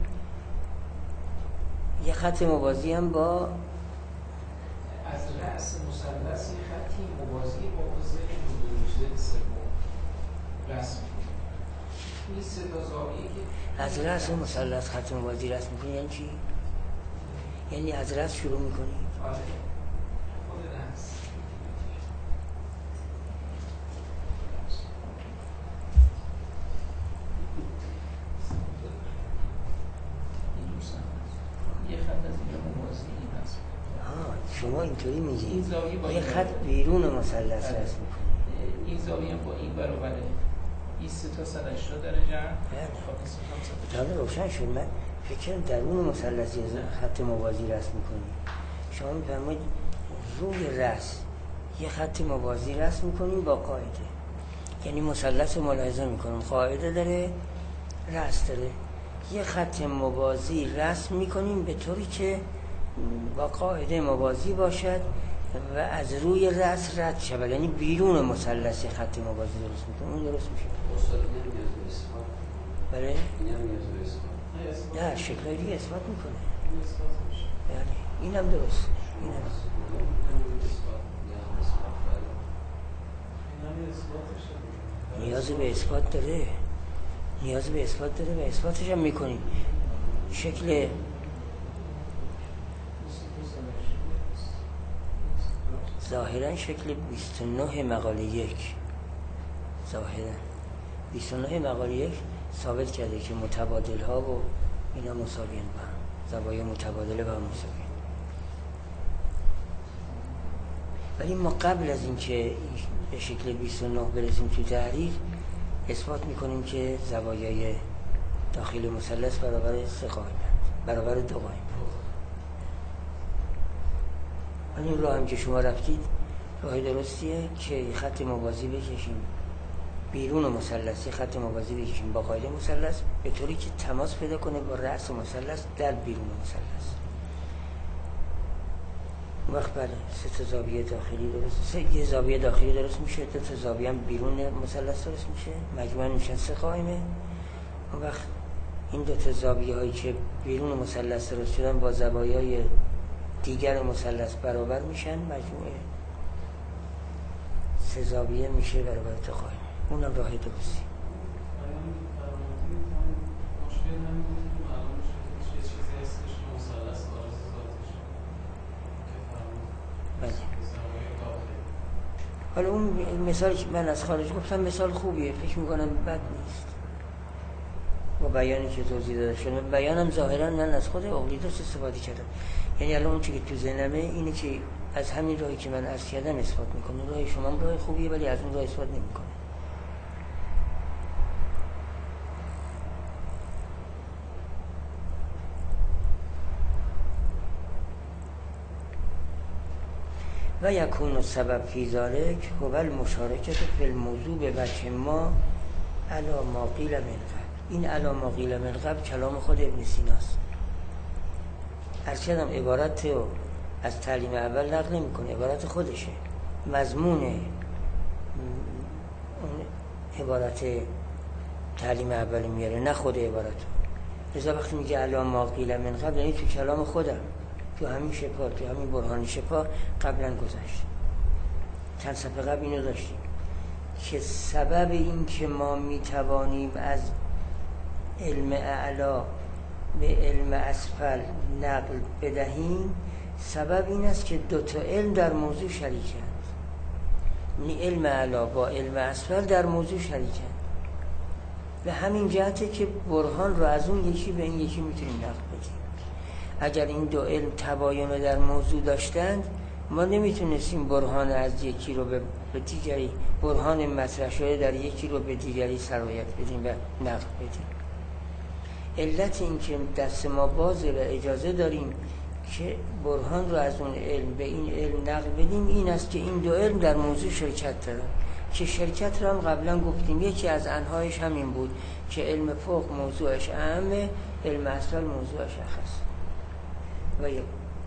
یه خط موازی هم با از رأس مثلثی خطی موازی با ضلع نود سوم رسم این سه تا زاویه که از رأس مثلث خط موازی رسم می‌کنی یعنی چی؟ یعنی از رأس شروع می‌کنی؟ آره خود رأس یه خط از اینجا موازی این رسم. آه شما اینطوری میگی این زاویه با یه خط بیرون مثلث رسم می‌کنی. این زاویه با این برابره این سه تا صد و هشتاد درجه. خب حالا روشن شد. من فکر کردم درون مثلثی خط موازی رسم می‌کنی. شما می‌فرمایید روی رأس یه خط موازی رسم می‌کنیم با قاعده، یعنی مثلث رو ملاحظه می‌کنیم قاعده داره رأس داره، یه خط موازی رسم می‌کنیم به طوری که با قاعده موازی باشد و از روی رأس رد شود، یعنی بیرون مثلث خط موازی درست می‌کنیم. اون درست میشه. استاد اینم نیاز به اثبات. بله اینم نیاز به اثبات. نه شکل‌های دیگه اثبات می‌کنه. بله اینم درست. اینم نیاز به اثبات داره، نیاز به اثبات داره و اثباتش هم میکنیم. شکل ظاهرا شکل بیست و نه مقاله یک ظاهرا بیست و نه مقاله یک ثابت کرده که متبادل ها و اینا مساویان با هم، زوایای متبادله با هم مساویان. ولی ما قبل از اینکه به شکل بیست و نه برسیم تو تحریر اثبات میکنیم که زوایای داخل مثلث برابر سه قائمند، برابر دو قائمند. این راه هم که شما رفتید راه درستیه که خط موازی بکشیم بیرون مثلث، خط موازی بکشیم با قاعده مثلث به طوری که تماس پیدا کنه با رأس مثلث در بیرون مثلث. وقت بله سه تا زاویه داخلی درست، سه یه زاویه داخلی درست میشه، دو تا زاویه هم بیرون مثلث درست میشه، مجموعاً میشن سه قائمه. اون وقت این دو تا زاویه هایی که بیرون مثلث درست شدن با زوایای دیگر مثلث برابر میشن، مجموعه سه زاویه میشه برابر دو قائمه. اونم راه درستی. بله. حالا اون مثال که من از خارج گفتم مثال خوبیه، فکر میکنم بد نیست با بیانی که توضیح داده شده. بیانم ظاهرا من از خود اقلیدس استفاده کردم، یعنی الان اون چیزی که تو ذهنمه اینه که از همین راهی که من عرض کردم اثبات میکنه. راه شما راه خوبیه ولی از اون راه اثبات نمیکنه. و یکون السبب فی ذلک هو المشارکت فی الموضوع به وجه ما علی ما قیل من قبل. این علی ما قیل من قبل کلام خود ابن سیناست. عرض کردم عبارت رو از تعلیم اول نقل نمیکنه، عبارت خودشه، مضمون اون عبارت تعلیم اول میاره، نه خود عبارت. لذا وقتی میگه الا ما قیل من قبل، یعنی تو کلام خودم، تو همین شفا، تو همین برهان شفا قبلا گذشت. چند صفحه قبل اینو داشتیم که سبب این که ما میتوانیم از علم اعلا به علم اسفل نقل بدهیم، سبب این است که دوتا علم در موضوع شریکند. یعنی علم اعلا با علم اسفل در موضوع شریکند. به همین جهته که برهان رو از اون یکی به این یکی میتونیم نقل بدیم. اگر این دو علم تباین در موضوع داشتند، ما نمیتونستیم برهان از یکی رو به دیگری، برهان مطرح شده در یکی رو به دیگری سرایت بدیم و نقل بدیم. علت این که دست ما بازه و اجازه داریم که برهان رو از اون علم به این علم نقل بدیم این است که این دو علم در موضوع شرکت دارن، که شرکت رو هم قبلا گفتیم یکی از انهایش همین بود که علم فوق موضوعش اعمه، علم اسفل موضوعش اخص. و یک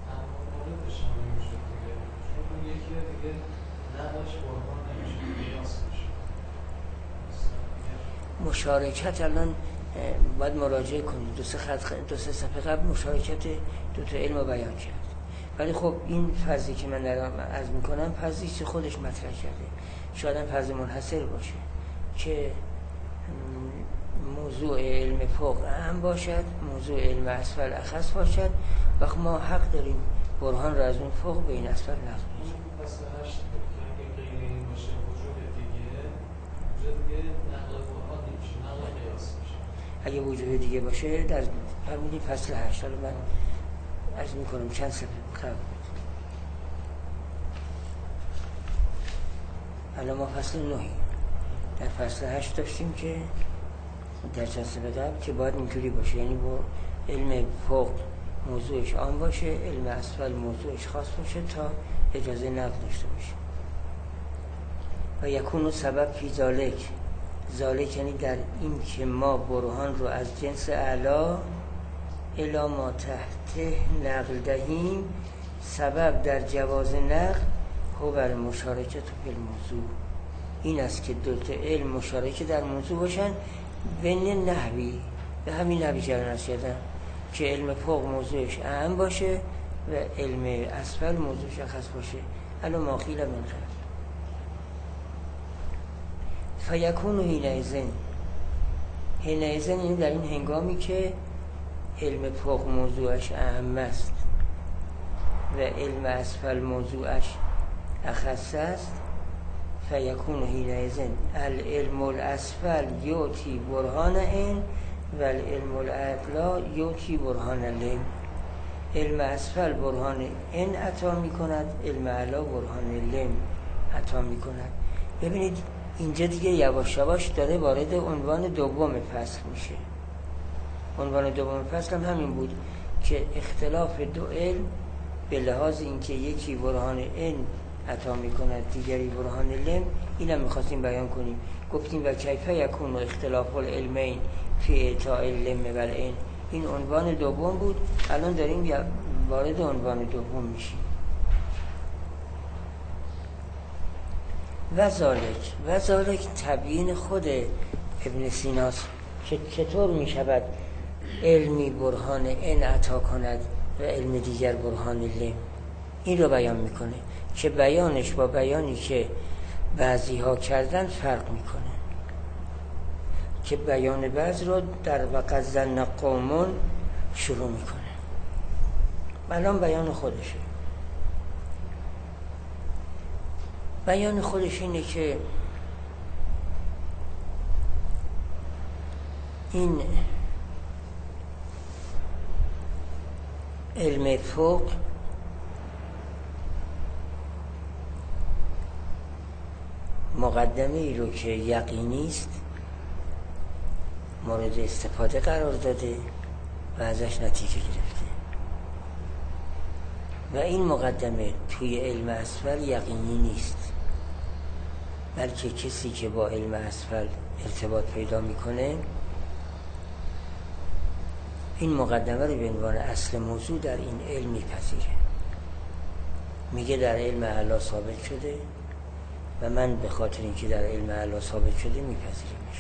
مشارکت الان باید مراجعه کنید، دو سه خط دو سه صفحه قبل مشارکت دو تا علم رو بیان کرد. ولی خب این فرضی که من دارم عرض میکنم فرضی که خودش مطرح کرده، شاید هم فرض منحصر باشه که موضوع علم فوق اهم باشد، موضوع علم اسفل اخص باشد، وقت ما حق داریم برهان را از اون فوق به این اسفل نقل کنیم. پس هشت که اگه غیر این باشه وجود دیگه، وجود دیگه نقل برهان نمیشه، نقل قیاس میشه. اگه وجود دیگه باشه در فرمودی فصل هشت، حالا من عرض میکنم چند صفحه قبل. حالا ما فصل نهی در فصل هشت داشتیم که در چند صفحه قبل که باید اینجوری باشه، یعنی با علم فوق موضوعش عام باشه، علم اسفل موضوعش خاص باشه تا اجازه نقل داشته باشه. و یکونو سبب فی ذالک، ذالک یعنی در این که ما برهان رو از جنس اعلا الی ما تحت نقل دهیم، سبب در جواز نقل هو بر مشارکت فی الموضوع، این است که دو تا علم مشارکه در موضوع باشن بین نحوی، به همین نحوی جران رسیدن که علم فوق موضوعش اهم باشه و علم اسفل موضوعش اخص باشه. الا ما قیل من قبل فیکون حینئذ، حینئذ این در این هنگامی که علم فوق موضوعش اهم است و علم اسفل موضوعش اخص است، فیکون حینئذ العلم الاسفل یوتی برهان این و العلم الاعلا یوتی برهان لم. علم اسفل برهان این عطا می کند، علم اعلا برهان لم عطا می کند. ببینید اینجا دیگه یواش یواش داره وارد عنوان دوم فصل میشه. عنوان دوم فصل هم همین بود که اختلاف دو علم به لحاظ اینکه یکی برهان این عطا می کند دیگری برهان لم، اینم میخواستیم بیان کنیم. گفتیم و کیفه یکون اختلاف العلمین فی اعطاء اللم و العین، این عنوان دوم بود. الان داریم وارد عنوان دوم میشیم. و ذالک، و ذالک تبیین خود ابن سیناست که چطور میشود علمی برهان این عطا کند و علم دیگر برهان لم، این رو بیان میکنه که بیانش با بیانی که بعضی ها کردن فرق میکنه، که بیان بعض رو در وقت ظن قومون شروع میکنه. الان بیان خودشه. بیان خودش اینه که این علم فوق مقدمه ای رو که یقینی است مورد استفاده قرار داده و ازش نتیجه گرفته، و این مقدمه توی علم اسفل یقینی نیست، بلکه کسی که با علم اسفل ارتباط پیدا میکنه این مقدمه رو به عنوان اصل موضوع در این علم میپذیره. میگه در علم اعلی ثابت شده و من به خاطر اینکه در علم اعلی ثابت شده میپذیرمش.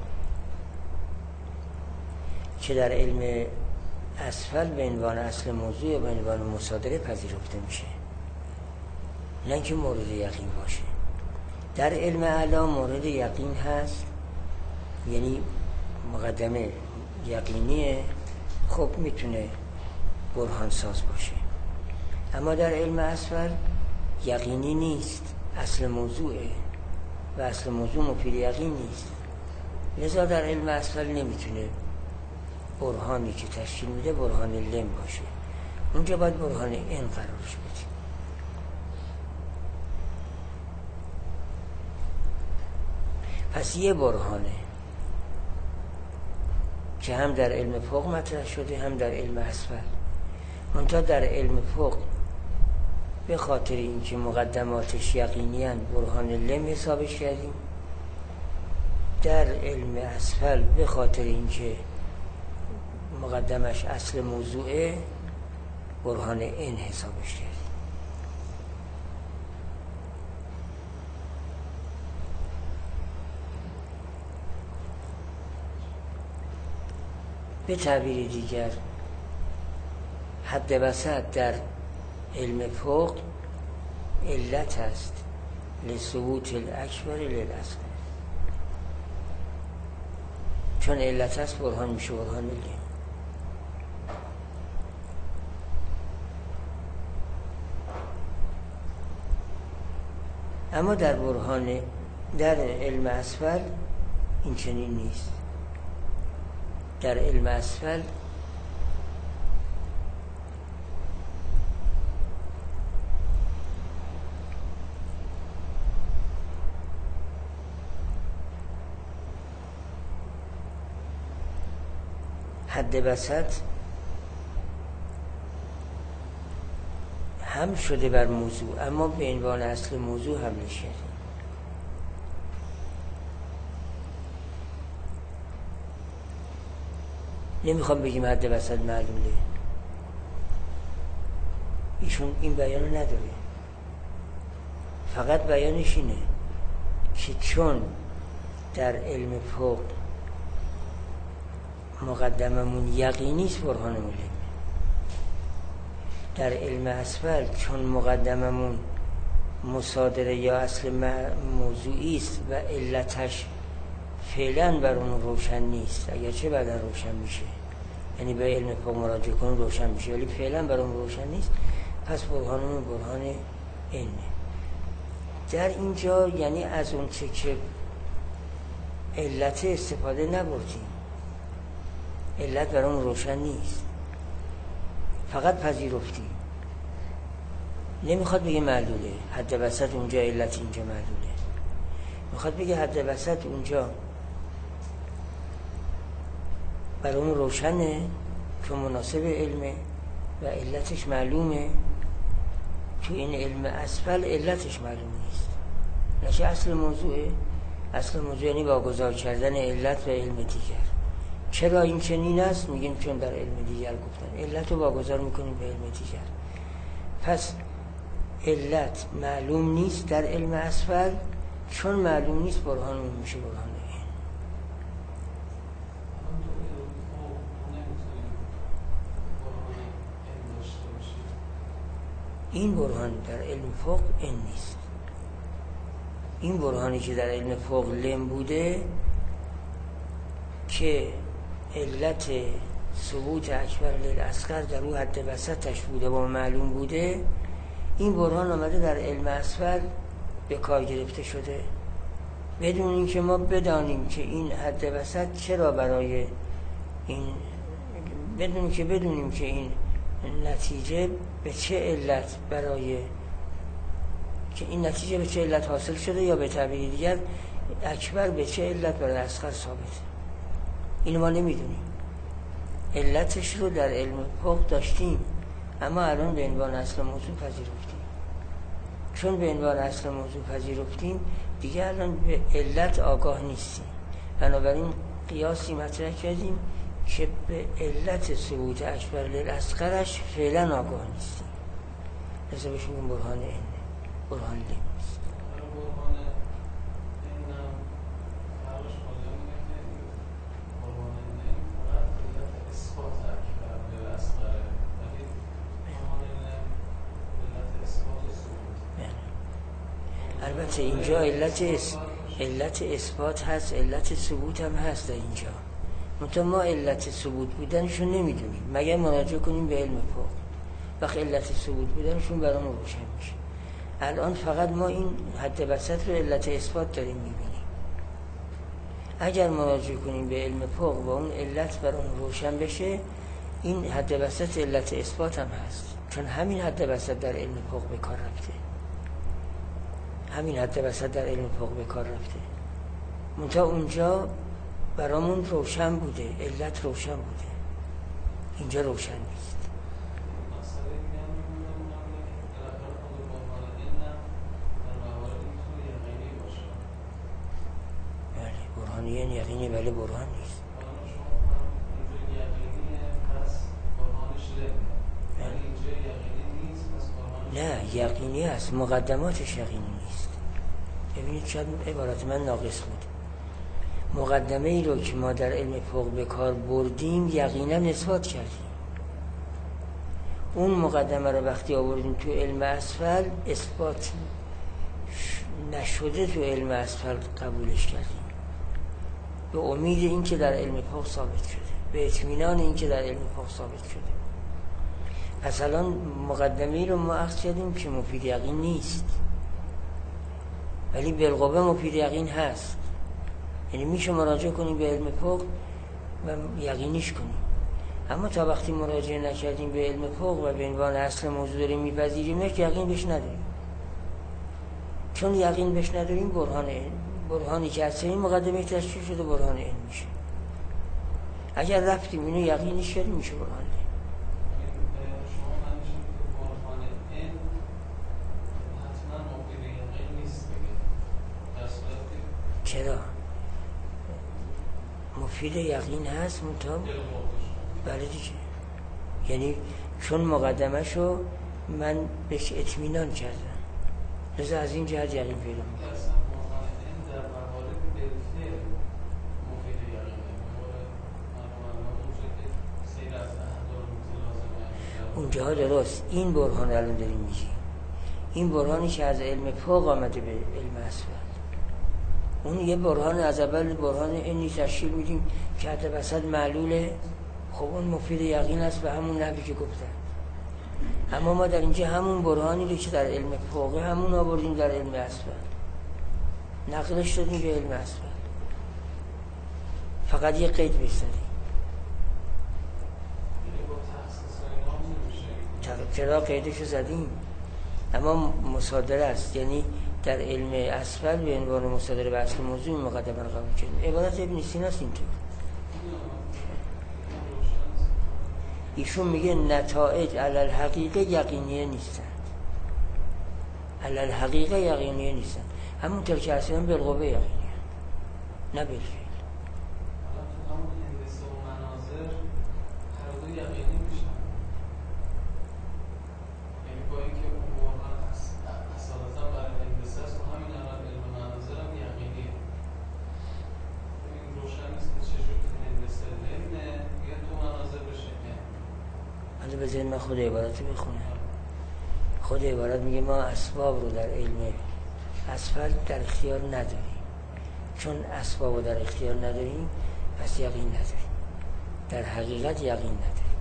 که در علم اسفل به عنوان اصل موضوع به عنوان مصادره پذیرفته میشه، نه اینکه مورد یقین باشه. در علم اعلی مورد یقین هست، یعنی مقدمه یقینیه، خب میتونه برهان ساز باشه. اما در علم اسفل یقینی نیست، اصل موضوعه و اصل موضوع مفید یقین نیست. لذا در علم اسفل نمیتونه برهانی که تشکیل میده برهان لم باشه، اونجا باید برهان این قرارش بدیم. پس یه برهانه که هم در علم فوق مطرح شده هم در علم اسفل. منتها در علم فوق به خاطر اینکه مقدماتش یقینیاً برهان لم حسابش کردیم، در علم اسفل به خاطر اینکه مقدمش اصل موضوعه برهان این حسابش کردیم. به تعبیر دیگر حد وسط در علم فوق علت است لثبوت الاکبر للاصغر، چون علت است برهان میشه برهان لم. اما در برهان در علم اسفل این چنین نیست. در علم اسفل حد وسط هم شده بر موضوع، اما به عنوان اصل موضوع حملش کردیم. نمیخوام بگیم حد وسط معلوله، ایشون این بیانو نداره، فقط بیانش اینه که چون در علم فوق مقدممون یقینیست برهان لم، در علم اسفل چون مقدممون مصادره یا اصل موضوعی است و علتش فعلا بر اون روشن نیست، اگر چه بعدا روشن میشه، یعنی به علم فوق مراجعه کنون روشن میشه ولی فعلا بر اون روشن نیست، پس برهانمون برهان اینه. در اینجا یعنی از اون چه که علت استفاده نبردیم، علت بر اون روشن نیست، فقط پذیرفتیم. نمیخواد بگه معلوله، حد وسط اونجا علت اینجا معلوله، میخواد بگه حد وسط اونجا بر اون روشنه که مناسب علمه و علتش معلومه. تو این علم اسفل علتش معلوم نیست، نشه اصل موضوعه. اصل موضوع یعنی واگذار کردن علت و علم دیگر. چرا این چنین است؟ میگیم چون در علم دیگر گفتن علت رو واگذار میکنیم به علم دیگر. پس علت معلوم نیست در علم اسفل، چون معلوم نیست برهانمون میشه برهان این. این برهان در علم فوق این نیست. این برهانی که در علم فوق لم بوده که علت ثبوت اکبر للاصغر در او حد وسطش بوده و معلوم بوده، این برهان آمده در علم اسفل به کار گرفته شده بدون اینکه ما بدانیم که این حد وسط چرا برای این، بدون که بدونیم که این نتیجه به چه علت برای که این نتیجه به چه علت حاصل شده، یا به تعبیر دیگر اکبر به چه علت برای اصغر ثابته. اینو ما نمیدونیم. علتش رو در علم فوق داشتیم اما الان به عنوان اصل موضوع پذیرفتیم. چون به عنوان اصل موضوع پذیرفتیم دیگه الان به علت آگاه نیستیم، بنابراین قیاسی مطرح کردیم که به علت ثبوت اکبر للاصغرش فعلا آگاه نیستیم. لذا بهش میگن برهان این، برهان لم نیست. برهان این هم فرقش کجا میگه که برهان این فقط علت اثبات ترکیب بر اصغره، ولی برهان لم علت اثبات ثبوت. البته اینجا علت اس... علت اثبات هست، علت ثبوت هم هست در اینجا. منتها ما علت ثبوت بودنشون نمیدونیم مگر مراجعه کنیم به علم فقه. وقت علت ثبوت بودنشون برامون روشن میشه. الان فقط ما این حد وسط رو علت اثبات داریم میبینیم. اگر مراجعه کنیم به علم فقه و اون علت برامون روشن بشه، این حد وسط علت اثبات هم هست، چون همین حد وسط در علم فقه به کار رفته. همین حد وسط در علم فقه به کار رفته. منتها اونجا برامون روشن بوده، علت روشن بوده، اینجا روشن نیست. بله برهانیه یقینی، ولی برهان نیست. نه یقینی است، مقدماتش یقینی نیست. ببینید شاید عبارت من ناقص بود. مقدمه ای رو که ما در علم فقه به کار بردیم یقینا اثبات کردیم. اون مقدمه رو وقتی آوردیم تو علم اسفل، اثبات نشده تو علم اسفل قبولش کردیم، به امید این که در علم فقه ثابت شده، به اطمینان این که در علم فقه ثابت شده. پس الان مقدمه ای رو ما اخذ کردیم که مفید یقین نیست، ولی بالقوه مفید یقین هست. یعنی میشه مراجعه کنیم به علم فقه و یقینیش کنیم. اما تا وقتی مراجعه نکردیم به علم فقه و به عنوان اصل موضوع داریم میپذیریمش، یقین بهش نداریم. چون یقین بهش نداریم، برهان برهانی که از این مقدمه تشریح شده برهان این میشه. اگر رفتیم اینو یقینیش کردیم میشه برهان این. چرا؟ مفید یقین هست منتها بله دیگه، یعنی چون مقدمه شو من بهش اطمینان کردم، لذا از این جهت یقین پیدا میکنم. اونجا درست این برهان الان داریم میگیم، این برهانی که از علم فقه آمده به علم اسفل، اون یه برهان از اول برهان اینی تشکیل میدیم که حتی وسط معلوله. خب اون مفید یقین است به همون نحوی که گفتن. اما ما در اینجا همون برهانی رو که در علم فقه همون آوردیم در علم اسفل، نقلش دادیم به علم اسفل، فقط یه قید بستدیم. چرا قیدشو زدیم؟ اما مصادره است، یعنی در علم اسفل به عنوان مصادره به اصل موضوع مقدمه رو قبول کردیم. عبارت ابن سینا است اینطور. ایشون میگه نتایج علی الحقیقه یقینیه نیستند، علی الحقیقه یقینیه نیستند، همونطور که اصلا بالقوه یقینیه، نه بالفعل. بذارید من خود عبارت رو بخونم. خود عبارت میگه ما اسباب رو در علم اسفل در اختیار نداریم. چون اسباب رو در اختیار نداریم پس یقین نداریم، در حقیقت یقین نداریم.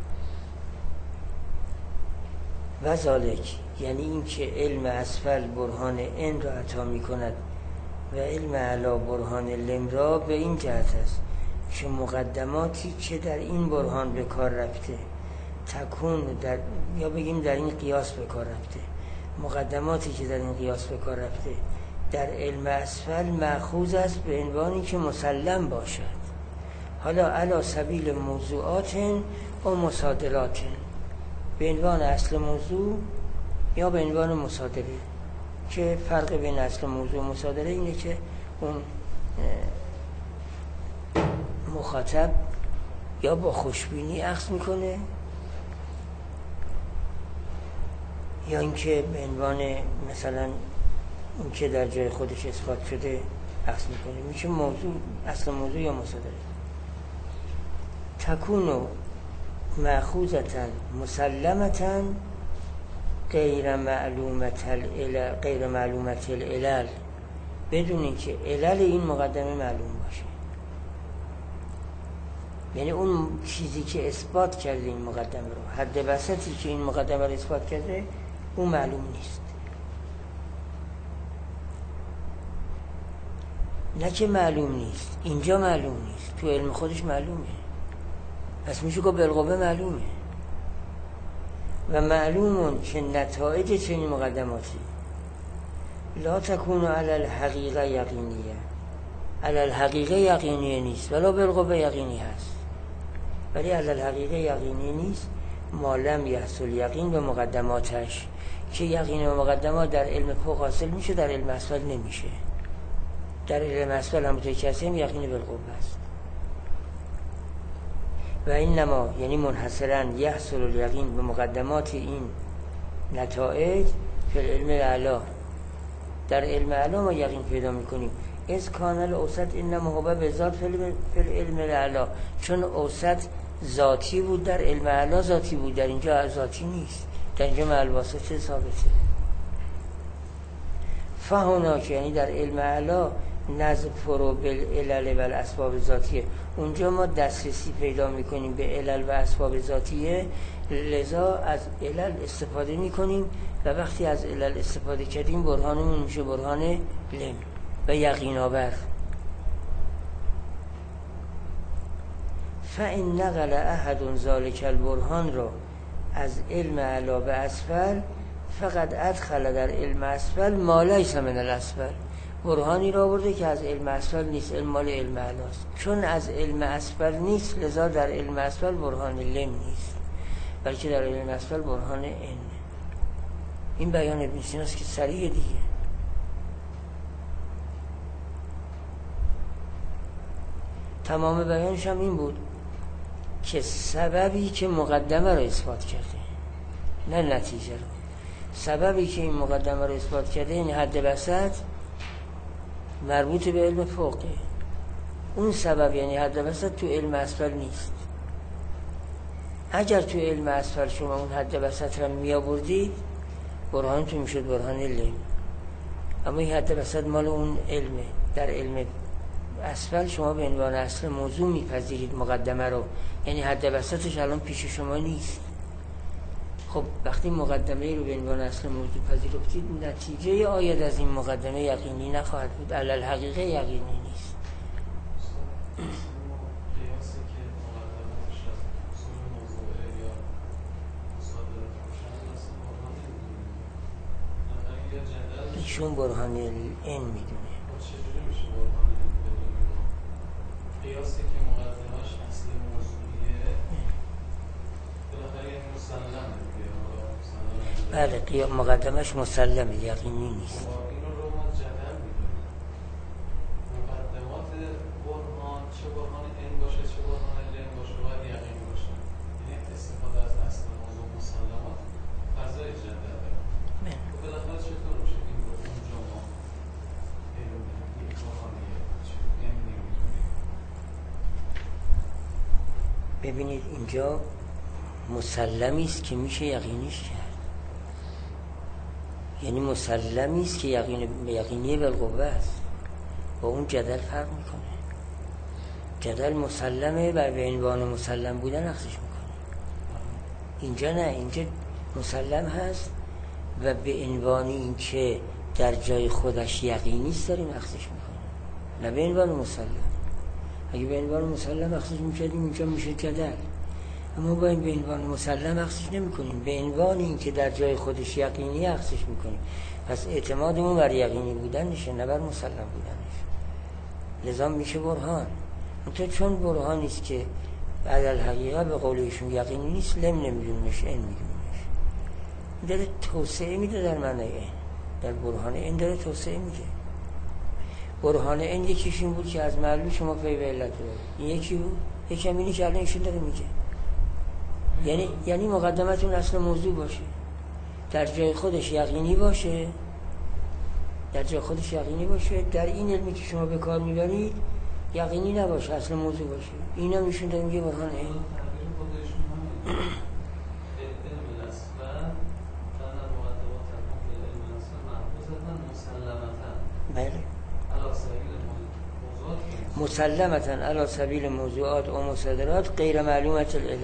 و ذالک یعنی این که علم اسفل برهان ان را عطا می کند و علم اعلی برهان لم را، به این جهت است که مقدماتی که در این برهان به کار رفته تکون در یا بگیم در این قیاس به کار رفته، مقدماتی که در این قیاس به کار رفته در علم اسفل مأخوذ است به عنوانی که مسلم باشد، حالا علی سبیل موضوعات و مصادرات، به عنوان اصل موضوع یا به عنوان مصادره. که فرق بین اصل موضوع و مصادره اینه که اون مخاطب یا با خوشبینی اخذ میکنه یا اینکه به عنوان مثلا این که در جای خودش اثبات شده اخذ میکنه، میشه موضوع اصل موضوع یا مصادره. تکونو مأخوذتاً مسلمتاً غیر معلومت العلل، غیر معلومت العلل، بدون اینکه علل این مقدمه معلوم باشه. یعنی اون چیزی که اثبات کرده این مقدمه رو، حد وسطی که این مقدمه رو اثبات کرده، اون معلوم نیست. نه که معلوم نیست، اینجا معلوم نیست، تو علم خودش معلومه، پس میشه که بالقوه معلومه. و معلومون که نتایج چنین مقدماتی لا تکون علی الحقیقه یقینیه، علی الحقیقه یقینیه نیست ولی بالقوه یقینی هست، ولی علی الحقیقه یقینی نیست ما لم یحصل یقین به مقدماتش، که یقین و مقدمات در علم فوق حاصل میشه، در علم اسفل نمیشه. در علم اسفل هم متکسیم یقین بالقوه است. و این نما یعنی منحصرا یحصل الیقین به مقدمات این نتایج فی العلم الاعلی، در علم اعلی ما یقین پیدا میکنیم. از کانال اوسط این نما به ذات فی العلم الاعلی، چون اوسط ذاتی بود در علم اعلی ذاتی بود، در اینجا ذاتی نیست، در اینجا مع الواسطه ثابته. فهناک یعنی در علم اعلی نظفرو بالعلل و الاسباب ذاتیه، اونجا ما دسترسی پیدا میکنیم به علل و اسباب ذاتیه، لذا از علل استفاده میکنیم و وقتی از علل استفاده کردیم برهانمون میشه برهان لم و یقین آور. فإن نقل احد ذلک البرهان رو از علم اعلی به اسفل فقط ادخل در علم اسفل ما لیس من الاسفل، برهانی را آورده که از علم اسفل نیست، علم مال علم اعلاست. چون از علم اسفل نیست لذا در علم اسفل برهان لم نیست، بلکه در علم اسفل برهان ان. این بیان ابن سینا است که صریح دیگه. تمام بیانش هم این بود که سببی که مقدمه را اثبات کرده، نه نتیجه رو، سببی که این مقدمه را اثبات کرده این حد وسط مربوط به علم فوقه، اون سبب یعنی حد وسط تو علم اسفل نیست. اگر تو علم اسفل شما اون حد وسط را می آوردید برهان تو میشد برهان علم، اما این حد وسط مال اون علمه. در علم اسفل شما به عنوان اصل موضوع میپذیرید مقدمه رو، یعنی حد وسطش الان پیش شما نیست. خب وقتی مقدمه رو به عنوان اصل موضوع پذیرفتید، نتیجه آید از این مقدمه یقینی نخواهد بود، علی الحقیقه یقینی نیست. ایشون برهان این میدونه. قیاسی که مقدمش اصل موضوعیه بالاخره مسلمه دیگه. بله قیام مقدمش مسلمه، یقینی نیست. این رو ما جدل می‌کنیم. مقدمات برهان چه برهان این باشه چه برهان لم باشه باید یقینی باشه. یعنی استفاده از اصل موضوع مسلمات فضای جدل داره. خب بالاخره چطور میشه این رو اونجا ما علم یک برهانیه ببینید اینجا مسلمی است که میشه یقینیش کرد، یعنی مسلمی است که یقین یقینی بالقوه است، با اون جدل فرق میکنه. جدل مسلمه و به عنوان مسلم بودن اخذش میکنه، اینجا نه، اینجا مسلم هست و به عنوان این که در جای خودش یقینی است داریم اخذش میکنه، نه به عنوان مسلم. اگه به عنوان مسلم اخذش میکردیم اینجا میشه جدل، اما با این به عنوان مسلم اخذش نمی کنیم، به عنوان این که در جای خودش یقینی اخذش میکنیم. پس اعتمادمون بر یقینی بودنشه نه بر مسلم بودنش، لذا میشه برهان. منتها چون برهانی است که علی الحقیقه به قول ایشون یقینی نیست، لم نمیدونمش، این میدونمش. این داره توسعه میده در معنی این، در برهان این داره توسعه میده. برهان این یکیش این بود که از معلول شما پی به علت رو، این یکی بود، یکی هم اینی که الان ایشون داره میگه، یعنی یعنی مقدمتون اصل موضوع باشه. در جای خودش یقینی باشه، در جای خودش یقینی باشه، در این علمی که شما به کار میبرید یقینی نباشه، اصل موضوع باشه. این هم ایشون داره میگه برهان این بله مسلمتاً علی سبیل موضوعات و مصادرات غیر معلومت العلل.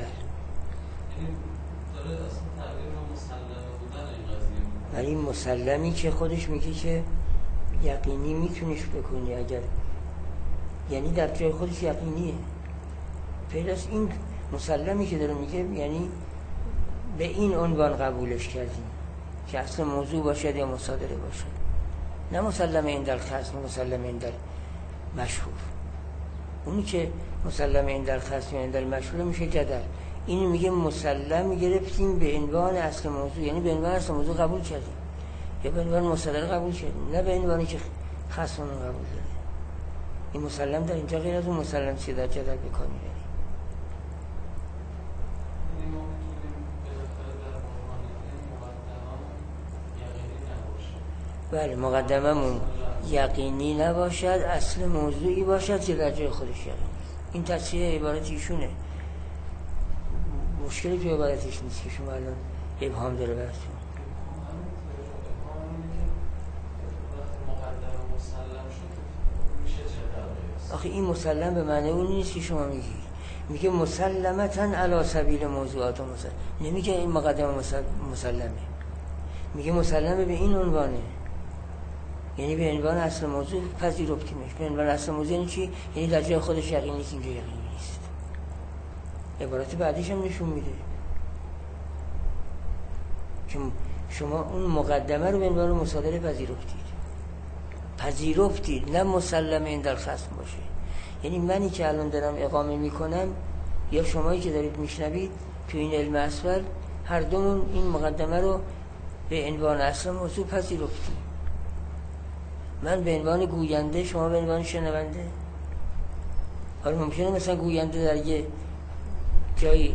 ولی مسلمی که خودش میگه که یقینی میتونیش بکنی، اگر یعنی در جای خودش یقینیه. پس این مسلمی که داره میگه یعنی به این عنوان قبولش کردیم که اصل موضوع باشد یا مصادره باشد، نه مسلم این در خصم، مسلم این در مشهور. اونی که مسلم این در خصم این در مشهور میشه جدل. اینو میگه مسلم گرفتیم به عنوان اصل موضوع، یعنی به عنوان اصل موضوع قبول کردیم یا به عنوان مصادره قبول کردیم، نه به عنوانی که خصممون قبول داره. این مسلم در اینجا غیر از اون مسلم که در جدل بکنی بریم. بله مقدممون یقینی نباشد، اصل موضوعی باشد که در جای خودش یقینی. این تصریح عبارت ایشونه، مشکلی تو عبارتش نیست که شما الان ابهام داره براتون. آخه این مسلم به معنی اون نیست که شما میگی. میگه مسلمتاً علی سبیل موضوعات و مسلم، نمیگه این مقدمه مسلمه، میگه مسلمه به این عنوانه، یعنی به عنوان اصل موضوع پذیرفتیمش. به عنوان اصل موضوع یعنی چی؟ یعنی در جای خودش یقینی نیست، اینجا یقینی نیست. عبارت بعدیش هم نشون میده که شما اون مقدمه رو به عنوان مصادره پذیرفتید پذیرفتید نه مسلم این در خصم باشه. یعنی منی که الان دارم اقامه میکنم یا شمایی که دارید میشنوید تو این علم اسفل، هر دومون این مقدمه رو به عنوان اصل موضوع پذیرفتیم. من به عنوان گوینده، شما به عنوان شنونده. حالا ممکنه مثلا گوینده در یه جایی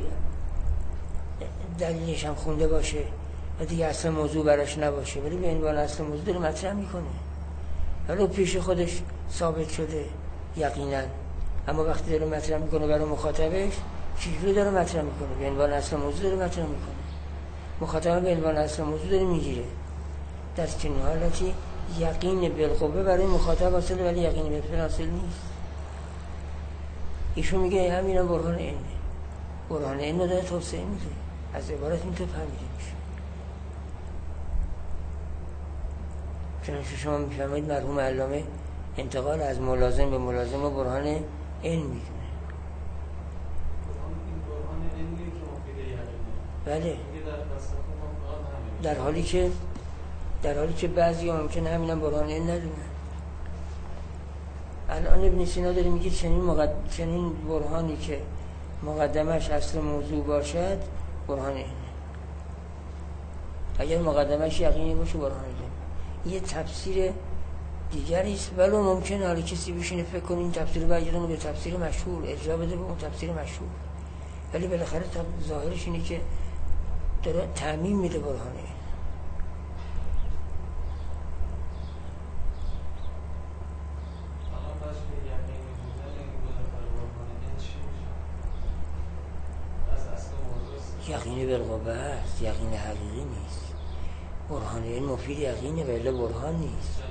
دلیلش هم خونده باشه و دیگه اصل موضوع براش نباشه، ولی به عنوان اصل موضوع داره مطرح میکنه، حالا پیش خودش ثابت شده یقینا، اما وقتی داره مطرح میکنه برای مخاطبش چجوری داره مطرح میکنه؟ به عنوان اصل موضوع داره مطرح میکنه، مخاطب به عنوان اصل موضوع داره میگیره. در چنین حالتی یقین بالقوه برای مخاطب حاصله ولی یقین بالفعل حاصل نیست. ایشون میگه همینا برهان اینه، برهان این رو داره توسعه میده. از عبارت این تو فهمیده میشه. چنانچه شما میفهمید مرحوم علامه انتقال از ملازم به ملازم و برهان این میدونه. بله در حالی که در حالی که بعضی ها ممکنه همین هم برهان این ندونن. الان ابن سینا داره میگه چنین, مقد... چنین برهانی که مقدمش اصل موضوع باشد برهان اینه، اگر مقدمش یقینی باشه برهان اینه. یه تفسیر دیگری است، ولی ممکنه حالا کسی بشینه فکر کنه این تفسیر برگردونه به تفسیر مشهور، ارجاع بده به اون تفسیر مشهور، ولی بالاخره ظاهرش اینه که داره تعمیم میده برهانه. یقینی بالقوه است، یقین حقیقی نیست. برهان این مفید یقینه ولی برهان نیست.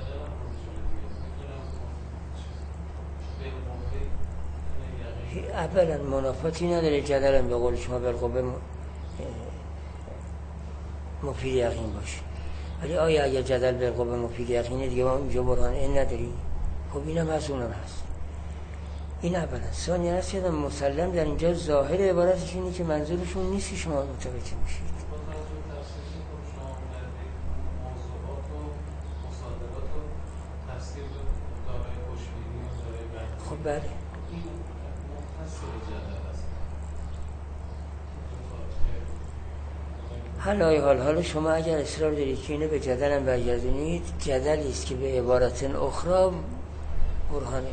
اولا منافاتی نداره جدلا به قول شما بالقوه مفید یقین باشه، ولی آیا اگر جدل بالقوه مفید یقینه دیگه ما اینجا برهان این نداریم؟ خب اینم هست اونم هست. این اولا. ثانی هست که مسلم در اینجا ظاهر عبارتش اینه که منظورشون نیست که شما متوجه میشید. خب بله حالای حال حالا شما اگر اصرار دارید که اینو به جدل هم برگردونید، جدلی است که به عبارت اخرى برهانه،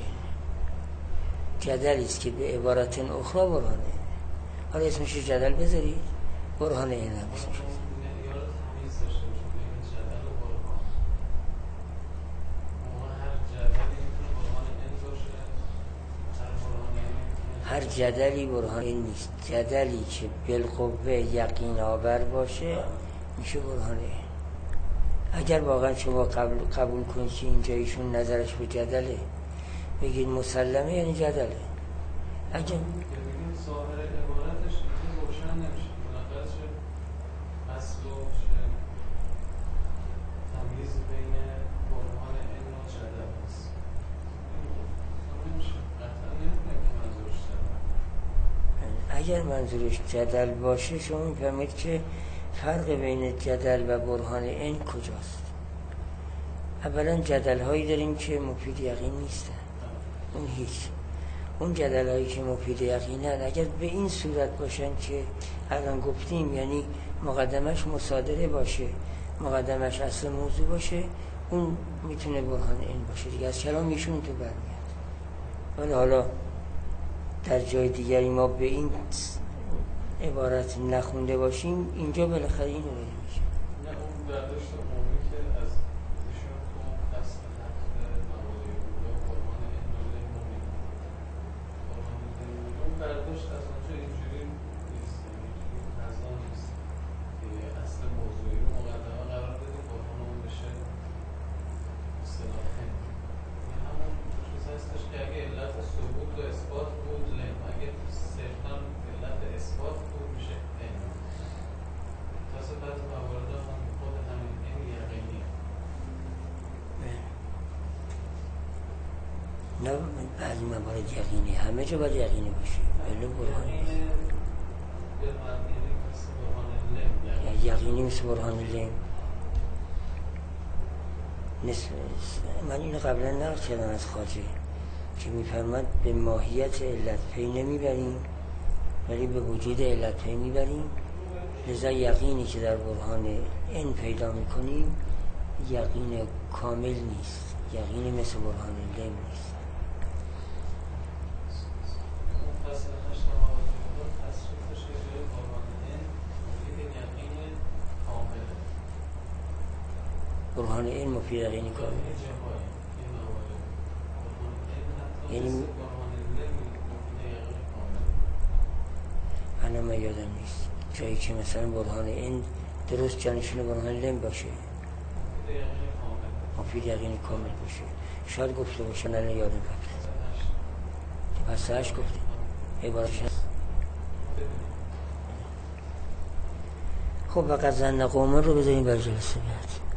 جدلی است که به عبارت اخرى برهانه. حالا اسمش جدل بذارید، برهانه این هم اسمش. هر جدلی برهان این نیست. جدلی که بالقوه یقین آور باشه میشه برهان این. اگر واقعا شما قبول, قبول کنید که اینجا ایشون نظرش به جدله، بگید مسلمه یعنی جدله. اگر ببینید ظاهر عبارتش اینجا روشن نمیشه، بالاخره چه اصل و چه تمیز بین برهان علم و جدل هست. نمیشه قطعا نمیدونم که منظورش جدل. اگر منظورش جدل باشه شما میفهمید که فرق بین جدل و برهان این کجاست. اولا جدل هایی داریم که مفید یقین نیستن، اون هیچ. اون جدل هایی که مفید یقینن اگر به این صورت باشن که الان گفتیم، یعنی مقدمش مصادره باشه، مقدمش اصل موضوع باشه، اون میتونه برهان این باشه دیگه، از کلام ایشون تو برمیاد. ولی حالا در جای دیگری ما به این عبارت نخونده باشیم، اینجا بالاخره اینو بگیم میشه. نه اون برداشت عمومی که از ایشون تو قصد حق موالای بودا برهان این دوله مومن اون برداشت از اونجا اینجوری نیست، اینجوری نظام نیست که اصل موضوعی رو مقدمه قرار بدیم برهان اون بشه اصطلاحه. همون چیز هستش که اگه علت ثبوت و اثبات بود لم، اگه صرفا علت اثبات بود میشه این. تازه بعض موارد هم خود همین این یقینی نه بعضی موارد یقینی، همه جا باید یقینی باشه. ولی برهان یقینی مثل برهان لم نصف. من اینو قبلا نقل کردم از خواجه که میفرماد به ماهیت علت پی نمیبریم ولی به وجود علت پی میبریم، لذا یقینی که در برهان این پیدا میکنیم یقین کامل نیست، یقینی مثل برهان لم نیست. برهان این مفید یقینی کامل یعنی انا من یادم نیست جایی که مثلا برهان این درست جانشون برهان لم باشه مفید یقینی کامل باشه. شاید گفته باشن الان یادم رفت، پس هش گفته عبارتش هست. خب وقت زن قومه رو بذاریم بر جلسه بعد.